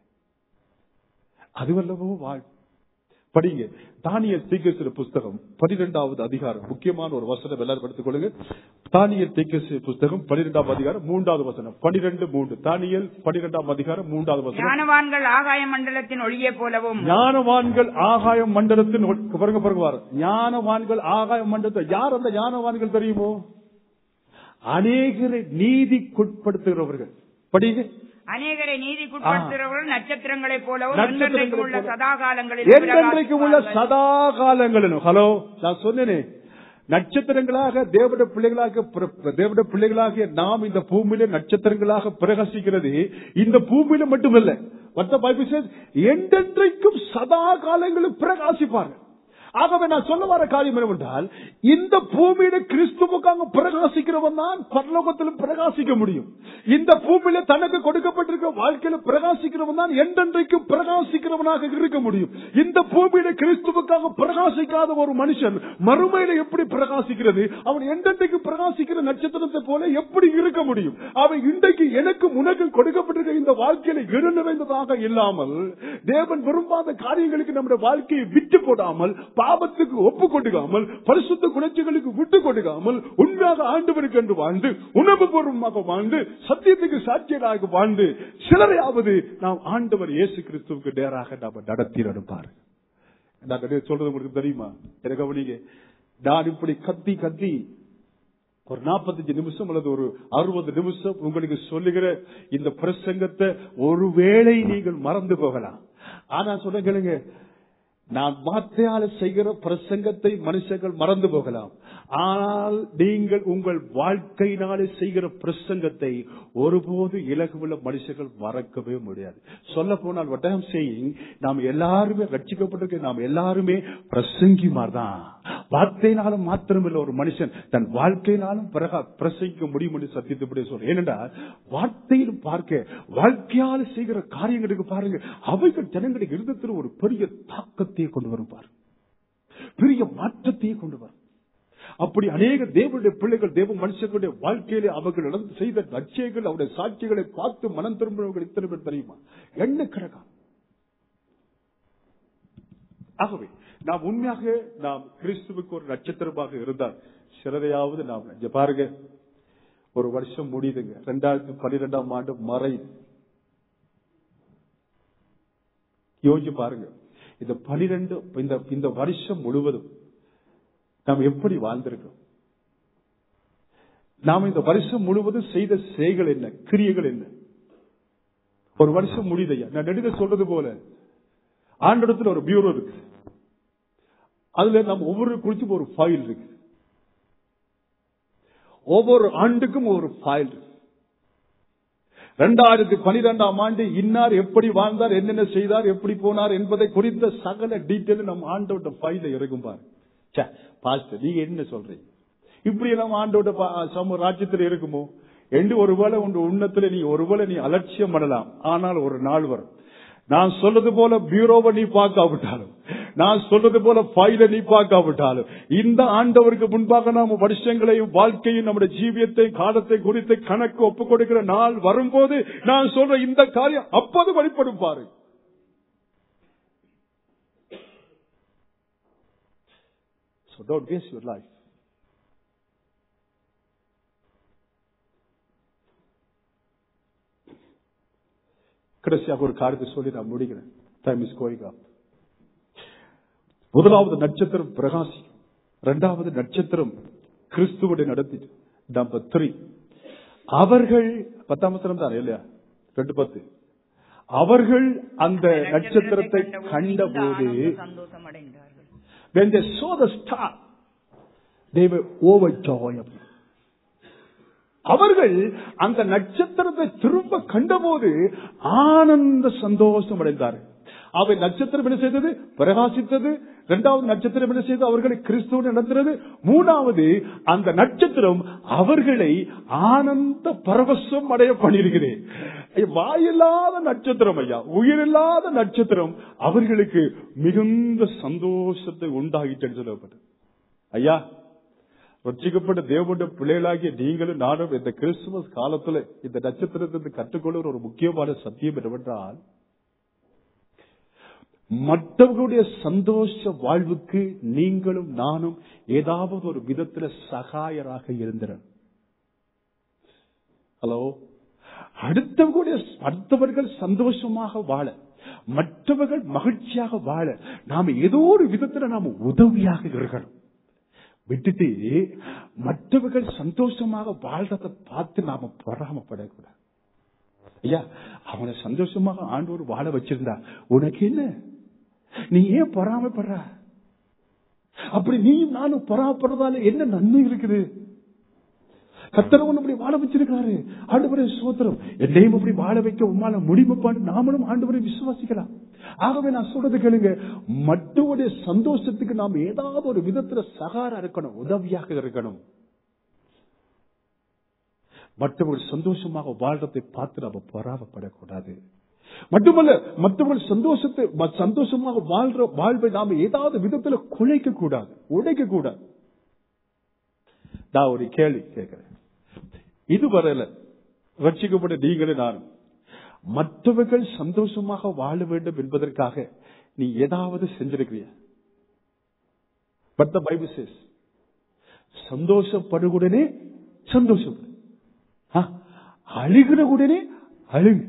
அதுவல்லவோ வாழ். படிங்க, தானியேல் தீர்க்கதரிசி புஸ்தகம் 12வது அதிகாரம், முக்கியமான ஒரு வசனம் எல்லாரும் எடுத்துக் கொள்ளுங்க. தானியேல் தீர்க்கதரிசி புஸ்தகம் 12வது அதிகாரம் 3வது வசனம். 12:3. தானியேல் 12ஆம் அதிகாரம் 3வது வசனம். ஞானவான்கள் ஆகாய மண்டலத்தின் ஒளியை போலவும். ஞானவான்கள் ஆகாய மண்டலத்தின் பாருங்க, ஞானவான்கள் ஆகாய மண்டலத்தை. யார் அந்த ஞானவான்கள் தெரியுமோ? அநேகரை நீதிக்குட்படுத்துகிறவர்கள். படிங்க, அநேகரை நீதிக்குட்படுத்துகிறவர்கள் நட்சத்திரங்களைப் போலவும் என்றென்றைக்கு உள்ள சதாகாலங்களிலும். ஹலோ, நான் சொன்னேனே, நட்சத்திரங்களாக தேவனுடைய பிள்ளைகளாக நாம் இந்த பூமியில நட்சத்திரங்களாக பிரகாசிக்கிறது. இந்த பூமியில மட்டுமல்ல, என்றென்றைக்கும் சதா காலங்களும் பிரகாசிப்பார்கள். ஆகவே நான் சொல்ல வர காரியம் என்னவென்றால், இந்த பூமியில கிறிஸ்துவுக்காக பிரகாசிக்கிறவன் தான் பரலோகத்திலும் பிரகாசிக்க முடியும். இந்த பூமியில தனக்கு கொடுக்கப்பட்டிருக்கிற வாழ்க்கையில பிரகாசிக்கிறவன் தான் என்றென்றைக்கும் பிரகாசிக்கிறவனாக இருக்க முடியும். இந்த பூமியில கிறிஸ்துவுக்காக பிரகாசிக்காத ஒரு மனுஷன் மறுமையில எப்படி பிரகாசிக்கிறது? அவன் என்றென்றைக்கு பிரகாசிக்கிற நட்சத்திரத்தை போல எப்படி இருக்க முடியும்? அவன் இன்றைக்கு எனக்கு உனக்கு கொடுக்கப்பட்டிருக்கிற இந்த வாழ்க்கையில இரு நிறைந்ததாக இல்லாமல், தேவன் விரும்பாத காரியங்களுக்கு நம்முடைய வாழ்க்கையை விட்டு போடாமல், பாவத்துக்கு ஒப்பு கொடுக்காமல், பரிசுத்த குணச்சுகளுக்கு விட்டு கொடுக்காமல், உண்மையாக ஆண்டவருக்கு என்று வாழ்ந்து, உணவு பூர்வமாக வாழ்ந்து, சத்தியத்துக்கு சாட்சியராக வாழ்ந்து, சிலரையாவது நாம் ஆண்டவர் இயேசு கிறிஸ்துவுக்கு நேராக நாம் நடத்தி நடப்பார். நான் சொல்றது உங்களுக்கு தெரியுமா? எனக்கு கவனிங்க, நான் இப்படி கத்தி கத்தி ஒரு 45 நிமிஷம் அல்லது ஒரு 60 நிமிஷம் உங்களுக்கு சொல்லுகிற இந்த பிரசங்கத்தை ஒருவேளை நீங்கள் மறந்து போகலாம். ஆனா சொல்ல கேளுங்க, நான் வார்த்தையால் செய்கிற பிரசங்கத்தை மனுஷர்கள் மறந்து போகலாம். ஆனால் நீங்கள் உங்கள் வாழ்க்கையினாலே செய்கிற பிரசங்கத்தை ஒருபோது இலகுவுள்ள மனுஷர்கள் மறக்கவே முடியாது. சொல்ல போனால் what I am saying, நாம் எல்லாருமே ரட்சிக்கப்பட்டிருக்க, நாம் எல்லாருமே பிரசங்கிமார்தான். வார்த்தையினாலும் மாத்திரமில்லை, ஒரு மனுஷன் தன் வாழ்க்கையினாலும் பிரசங்கிக்க முடியும் என்று சத்தியத்தை சொல்ற. ஏனென்றால் வார்த்தையில் பார்க்க, வாழ்க்கையால் செய்கிற காரியங்களுக்கு பாருங்க, அவைகள் ஜனங்களுக்கு இருந்தத்தில் ஒரு பெரிய தாக்கத்தையே கொண்டு வரும், பெரிய மாற்றத்தையே கொண்டு வரும். அப்படி அநேக தேவனுடைய பிள்ளைகள், தேவ மனுஷர்களுடைய வாழ்க்கையிலே அவர்கள் செய்த லட்சியங்கள், அவருடைய சாட்சிகளை பார்த்து மனம் திரும்புகிறவர்கள் இத்தனை பேர் தெரியுமா? என்ன கிடக்கா? ஆகவே நாம் உண்மையாக நாம் கிறிஸ்துவுக்கு ஒரு நட்சத்திரமாக இருந்தால் சிலரையாவது நாம் இங்க பாருங்க, ஒரு வருஷம் முடியுதுங்க. 2012ஆம் ஆண்டு மறையுது. யோசிச்சு பாருங்க, இந்த 12 இந்த வருஷம் முழுவதும் நாம் எப்படி வாழ்ந்திருக்கோம்? நாம் இந்த வருஷம் முழுவதும் செய்த செயல்கள் என்ன, கிரியைகள் என்ன? ஒரு வருஷம் முடியுதையா. நான் நெடுக சொல்றது போல ஆண்டவரிடத்துல ஒரு பியூரோ இருக்கு. அதுல நம்ம ஒவ்வொரு குறிச்சும் ஒரு ஃபைல் இருக்கு. ஒவ்வொரு ஆண்டுக்கும் ஒரு ஃபைல் இருக்கு. 2012ஆம் ஆண்டு இன்னார் எப்படி வாழ்ந்தார், என்னென்ன செய்தார், எப்படி போனார் என்பதை குறித்த சகல டீட்டெயில் நம்ம ஆண்டோட ஃபைல இருக்கும். பாருங்க பாஸ்டர், நீங்க என்ன சொல்றீங்க? இப்படி எல்லாம் ஆண்டோட ராஜ்யத்தில் இருக்குமோ என்று ஒருவேளை உங்க உன்னத்துல நீ அலட்சியம் பண்ணலாம். ஆனால் ஒரு நாள் வரும், நான் சொல்றது போல பியூரோவை நீ பார்க்காவிட்டாலும், நான் சொல்றது போல ஃபைலை நீ பார்க்காவிட்டாலும், இந்த ஆண்டவருக்கு முன்பாக நாம் வருஷங்களையும் வாழ்க்கையும் நம்முடைய ஜீவியத்தையும் காலத்தை குறித்து கணக்கு ஒப்புக் கொடுக்கிற நாள் வரும்போது நான் சொல்ற இந்த காரியம் அப்போது வெளிப்படும். பாரு, so don't waste your life. கடைசியாக ஒரு காரியத்தை சொல்லி நான் முடிக்கிறேன். Time is going up. முதலாவது நட்சத்திரம் பிரகாசிக்கும். இரண்டாவது நட்சத்திரம் கிறிஸ்துவோட நடத்தி. நம்பர் 3, அவர்கள் 10ஆம் வசனம் தான் இல்லையா, 2:10. அவர்கள் அந்த நட்சத்திரத்தை கண்டபோது சந்தோஷம் அடைந்தார்கள். when they saw the star they were overjoyed. அவர்கள் அந்த நட்சத்திரத்தை திரும்ப கண்டபோது ஆனந்த சந்தோஷம் அடைந்தார்கள். அவை நட்சத்திரம் என்ன செய்தது? பிரகாசித்தது. இரண்டாவது நட்சத்திரம் என்ன செய்தது? அவர்களை கிறிஸ்துவோடு நடத்துறது. மூணாவது, அந்த நட்சத்திரம் அவர்களை ஆனந்த பரவசம் அடைய பண்ணியிருக்கிறேன். வாயில்லாத நட்சத்திரம் ஐயா, உயிரில்லாத நட்சத்திரம் அவர்களுக்கு மிகுந்த சந்தோஷத்தை உண்டாகிட்டேன்னு சொல்லப்பட்டது. ஐயா, ரட்சிக்கப்பட்ட தேவனுடைய பிள்ளைகளாகிய நீங்களும் நானும் இந்த கிறிஸ்துமஸ் காலத்துல இந்த நட்சத்திரத்தை கற்றுக்கொள்ள ஒரு முக்கியமான சத்தியம் என்னவென்றால், மற்றவர்களுடைய சந்தோஷ வாழ்வுக்கு நீங்களும் நானும் ஏதாவது ஒரு விதத்துல சகாயராக இருந்திரன். ஹலோ, அடுத்தவர்கள் சந்தோஷமாக வாழ, மற்றவர்கள் மகிழ்ச்சியாக வாழ நாம ஏதோ ஒரு விதத்துல நாம உதவியாக இருக்கணும். விட்டுட்டு மற்றவர்கள் சந்தோஷமாக வாழ்றதை பார்த்து நாம பொறாமப்படக்கூடாது. ஐயா, அவனை சந்தோஷமாக ஆண்டவர் வாழ வச்சிருந்தா உனக்கு என்ன? நீ ஏன் பொறாமப்படுற? அப்படி நீயும் நானும் பொறாமப்படுறதால என்ன நன்மை இருக்குது? கர்த்தர் அப்படி வாழ வச்சிருக்காரு. ஆண்டவரே ஸ்தோத்திரம், என்னையும் அப்படி வாழ வைக்க உம்மால முடிவுப்பான்னு நாமளும் ஆண்டவரை விசுவாசிக்கலாம். ஆகவே நான் சொல்றது கேளுங்க, மற்றவருடைய சந்தோஷத்துக்கு நாம் ஏதாவது ஒரு விதத்துல சகாரா இருக்கணும், உதவியாக இருக்கணும். மற்றவர்கள் சந்தோஷமாக வாழ்றதை பார்த்து நாம பொறாமப்படக்கூடாது. மட்டுமல்ல, மற்றவர்கள் சந்தோஷமாக வாழ்வை நாம ஏதாவது விதத்துல குலைக்க கூடாது, உடைக்க கூடாது. நான் ஒரு கேள்வி கேட்கிறேன். இதுவரையில ரட்சிக்கப்பட்ட நீங்களே நானும் மற்றவர்கள் சந்தோஷமாக வாழ வேண்டும் என்பதற்காக நீ ஏதாவது செஞ்சிருக்கிறியா? பட் தி பைபிள் சேஸ், சந்தோஷப்படுடனே சந்தோஷப்படு, அழுகிற உடனே அழுகு.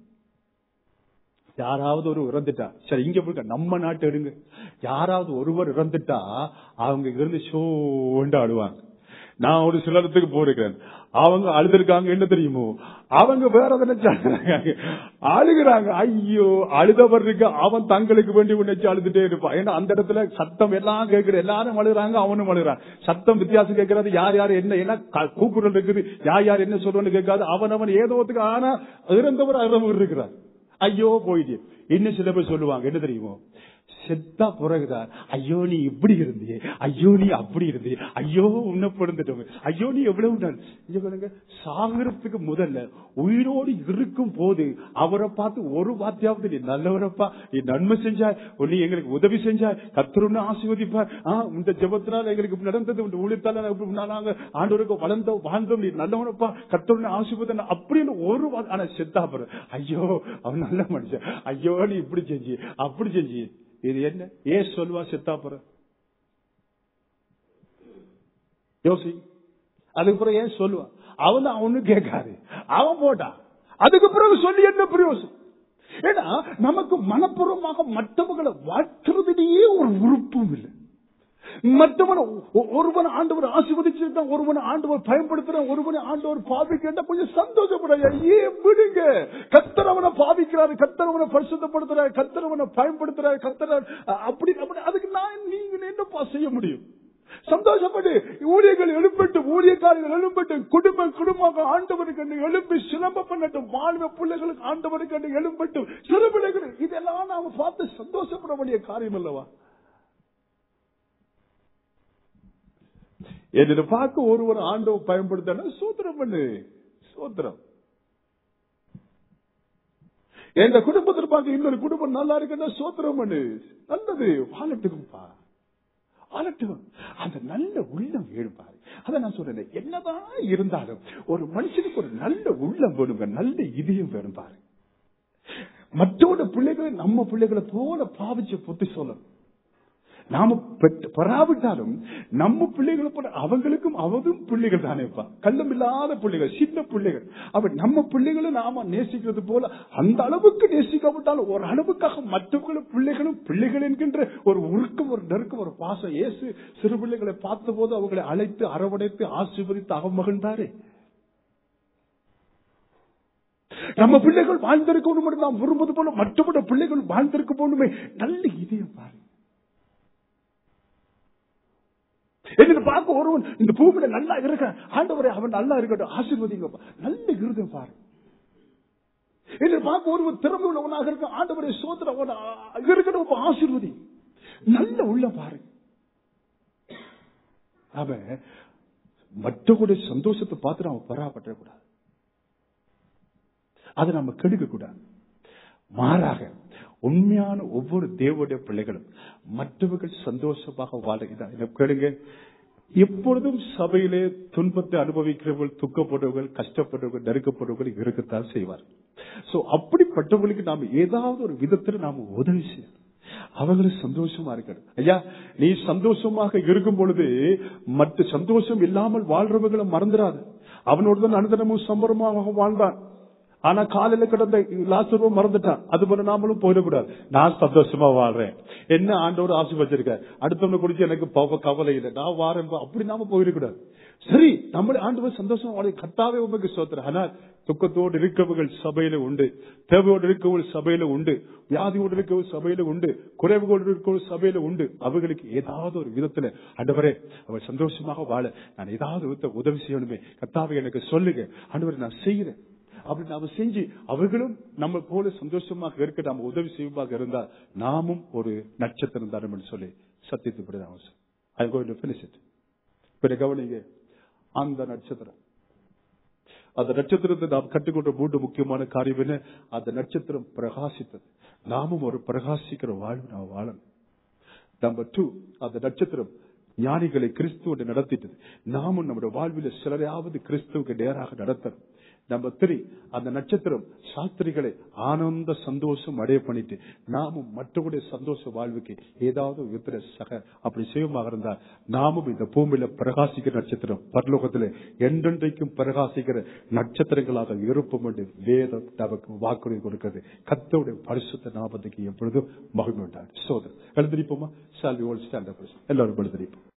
யாராவது ஒரு இறந்துட்டா, சரி இங்க நம்ம நாட்டு எடுங்க, யாராவது ஒருவர் இறந்துட்டா அவங்க இருந்து சோண்டு அழுவாங்க. நான் ஒரு சில இடத்துக்கு போயிருக்கேன், அவங்க அழுதுருக்காங்க. என்ன தெரியுமோ, அவங்க வேற அழுகிறாங்க. ஐயோ, அழுதவர் இருக்கு, அவன் தங்களுக்கு வேண்டி நினைச்சு அழுதுட்டே இருப்பான். ஏன்னா அந்த இடத்துல சத்தம் எல்லாம் கேட்கிற, எல்லாரும் அழுகிறாங்க, அவனும் அழுகிறான். சத்தம் வித்தியாசம் கேட்கறது, யார் யார் என்ன என்ன கூக்குரல் இருக்குது, யார் யார் என்ன சொல்றன்னு கேட்காது. அவன் ஏதோத்துக்கு, ஆனா இறந்தவர் அறவர் இருக்கிறார். ஐயோ போயிட்டு இன்னும் சில பேர் சொல்லுவாங்க, என்ன தெரியுமோ, செத்தா பிறகுதான் ஐயோ நீ இப்படி இருந்தியே, ஐயோ நீ அப்படி இருந்தே, ஐயோ உன்ன பிறந்துட்டோம், ஐயோ நீ எவ்வளவு. சாகரத்துக்கு முதல்ல உயிரோடு இருக்கும் போது அவரை பார்த்து ஒரு வார்த்தையாவது, நீ நல்லவரப்பா, நீ நன்மை செஞ்சாய், நீ எங்களுக்கு உதவி செஞ்சாய், கர்த்தர் ஆசீர்வதிப்பார், இந்த ஜெபத்தினால எங்களுக்கு நடந்தது, ஊழியத்தால நாங்க ஆண்டவருக்கு வாழ்ந்தோம், நீ நல்லவனப்பா, கர்த்தர் ஆசீர்வாதம் அப்படின்னு ஒரு. ஆனா செத்தா பிறகு ஐயோ அவன் நல்ல மனுஷன், ஐயோ நீ இப்படி செஞ்சு அப்படி செஞ்சு. இது என்ன? ஏன் சொல்லுவா செத்தா போற? யோசி. அதுக்கு பிறகு ஏன் சொல்லுவான்? அவன் அவனு கேட்காது, அவன் போட்டான். அதுக்கு பிறகு சொல்லி என்ன பிரயோசனம்? ஏன்னா நமக்கு மனப்பூர்வமாக மற்றவர்களை வாழ்த்துறதுலேயே ஒரு உறுப்பும் இல்லை. மற்றவன் ஒருவன் ஆண்டவர் ஆசீர்வதிச்சிருக்கான், ஒருவன் ஆண்டவர் பயன்படுத்துறான், ஒருவனை ஆண்டவர் பாவிக்கிறா, கொஞ்சம் சந்தோஷப்பட. ஏன் விடுங்க? கர்த்தரவனை பாவிக்கிறாரு, கர்த்தரவனை பரிசுத்தப்படுத்துறாரு, கர்த்தரவனை பயன்படுத்துறாரு, கர்த்தர் அப்படி அதுக்கு நீங்க என்னப்பா செய்ய முடியும்? சந்தோஷப்பட்டு ஊழியர்கள் எழுப்பட்டும், ஊழியக்காரர்கள் எழுப்பட்டும், குடும்பமாக ஆண்டவருக்கு எழுப்பி சிலம்ப பண்ணட்டும், வாழ்வ பிள்ளைகளுக்கு ஆண்டவருக்கு எழுப்பட்டும், சிறு பிள்ளைகள். இதெல்லாம் நாம பார்த்து சந்தோஷப்பட வேண்டிய காரியம் அல்லவா? என்ன பார்க்க ஒருவர் ஆண்டவர் பயன்படுத்த சோத்திரம் பண்ணு, சோத்திரம். எந்த குடும்பத்தில் பார்க்க இன்னொரு குடும்பம் நல்லா இருக்குன்னா சோத்திரம் பண்ணு, நல்லது. வாழட்டுக்கும்பா, வாழட்டும். அந்த நல்ல உள்ளம் வேணும்பாரு. அத நான் சொல்றேன், என்னதான் இருந்தாலும் ஒரு மனுஷனுக்கு ஒரு நல்ல உள்ளம் வேணுங்க, நல்ல இதயம் வேணும் பாரு. மற்றோட பிள்ளைகளை நம்ம பிள்ளைகளை போல பாவிச்சு புத்தி சொல்லணும். நாம பெறாவிட்டாலும் நம்ம பிள்ளைகளை போல அவங்களுக்கும் அவதும் பிள்ளைகள் தானேப்பா, கள்ளம் இல்லாத பிள்ளைகள், சின்ன பிள்ளைகள். அப்ப நம்ம பிள்ளைகளை நாம நேசிக்கிறது போல அந்த அளவுக்கு நேசிக்காவிட்டாலும் ஒரு அளவுக்காக மற்றவர்களும் பிள்ளைகளும் பிள்ளைகள் என்கின்ற ஒரு உருக்கம், ஒரு நெருக்கம், ஒரு பாசம். இயேசு சிறு பிள்ளைகளை பார்த்த போது அவங்களை அழைத்து அரவணைத்து ஆசீர்வதித்து அவமகிழ்ந்தாரே. நம்ம பிள்ளைகள் வாழ்ந்திருக்கணும், நாம் விரும்புவது போல மற்றவருடைய பிள்ளைகள் வாழ்ந்திருக்க போகணுமே. நல்ல இதயம் பாரு. என்ன பார்க்க ஒருவன் இந்த பூமியில நல்லா இருக்க, ஆண்டவரே அவன் நல்லா இருக்கட்டும், ஆசீர்வதிங்க, நல்ல இருதயம் பாரு. என்ன பார்க்க ஒருவன் திறமை உள்ளவனாக இருக்க, ஆண்டவரே சோதனை இருக்கட்டும், ஆசீர்வதி, நல்ல உள்ள பாரு. அவன் மற்றவருடைய சந்தோஷத்தை பார்த்து அவன் பராபற்றக்கூடாது, அதை நம்ம கெடுக்க கூடாது. மாறாக உண்மையான ஒவ்வொரு தேவனுடைய பிள்ளைகளும் மற்றவர்கள் சந்தோஷமாக வாழ கேளுங்க. எப்பொழுதும் சபையிலே துன்பத்தை அனுபவிக்கிறவர்கள், துக்கப்படுவர்கள், கஷ்டப்படுவர்கள், நெருக்கப்படுவர்கள் இருக்கத்தான் செய்வார். சோ அப்படிப்பட்டவர்களுக்கு நாம ஏதாவது ஒரு விதத்தில் நாம உதவி செய்யணும், அவர்களும் சந்தோஷமா இருக்கணும். ஐயா, நீ சந்தோஷமாக இருக்கும் பொழுது மற்ற சந்தோஷம் இல்லாமல் வாழ்றவர்களை மறந்துடாது. அவனோடு தான் அனுதினமும் சம்பரமாக வாழ்ந்தான், ஆனா காலையில கிடந்த லாசருவும் மறந்துட்டான். அது போல நாமளும் போயிடக்கூடாது. நான் சந்தோஷமா வாழ்றேன், என்ன ஆண்டவர் ஆசீர்வதிச்சிருக்க, அடுத்தவங்க குறிச்சு எனக்கு கவலை இல்லை, நான் வாரேன், அப்படி நாம போயிடக்கூடாது. சரி, நம்மளை ஆண்டவர் சந்தோஷமா வாழ கர்த்தாவே உமக்கு ஸ்தோத்திரம். ஆனால் துக்கத்தோடு இருக்கவர்கள் சபையில உண்டு, தேவையோடு இருக்கவர்கள் சபையில உண்டு, வியாதியோடு இருக்கவர்கள் சபையில உண்டு, குறைவுகளோடு இருக்கவர்கள் சபையில உண்டு. அவர்களுக்கு ஏதாவது ஒரு விதத்துல ஆண்டவரே அவர் சந்தோஷமாக வாழ நான் ஏதாவது உதவி செய்யணுமே, கர்த்தாவே எனக்கு சொல்லுங்க, ஆண்டவரே நான் செய்யறேன் அப்படி நாம செஞ்சு அவர்களும் நம்ம போல சந்தோஷமாக இருக்க நாம உதவி செய்வதாக இருந்தால் நாமும் ஒரு நட்சத்திரம் தரும் சொல்லி சத்தியத்தை கவனிங்க. அந்த நட்சத்திரம், அந்த நட்சத்திரத்தை நாம் கற்றுக்கொண்ட மூன்று முக்கியமான காரியம் என்ன? அந்த நட்சத்திரம் பிரகாசித்தது, நாமும் ஒரு பிரகாசிக்கிற வாழ்வு நாம் வாழணும். நம்பர் 2, அந்த நட்சத்திரம் ஞானிகளை கிறிஸ்துவோடு நடத்திட்டது, நாமும் நம்முடைய வாழ்வில் சிலரையாவது கிறிஸ்துவுக்கு நேராக நடத்தணும். நம்பர் 3, அந்த நட்சத்திரம் சாஸ்திரிகளை ஆனந்த சந்தோஷம் அடைய பண்ணிட்டு நாமும் மற்றவருடைய சந்தோஷ வாழ்வுக்கு ஏதாவது வித்திர சக அப்படி செய்வமாக இருந்தால் நாமும் இந்த பூமியில பிரகாசிக்கிற நட்சத்திரம், பரலோகத்தில் என்றென்றைக்கும் பிரகாசிக்கிற நட்சத்திரங்களாக இருப்போம் என்று வேதம் நமக்கு வாக்குறுதி கொடுக்கிறது. கர்த்தருடைய பரிசுத்த நாமத்துக்கு எப்பொழுதும் மகிமை உண்டாகும். சோதரர் எழுந்திருப்போமா? எல்லாரும் எழுந்திருப்போம்.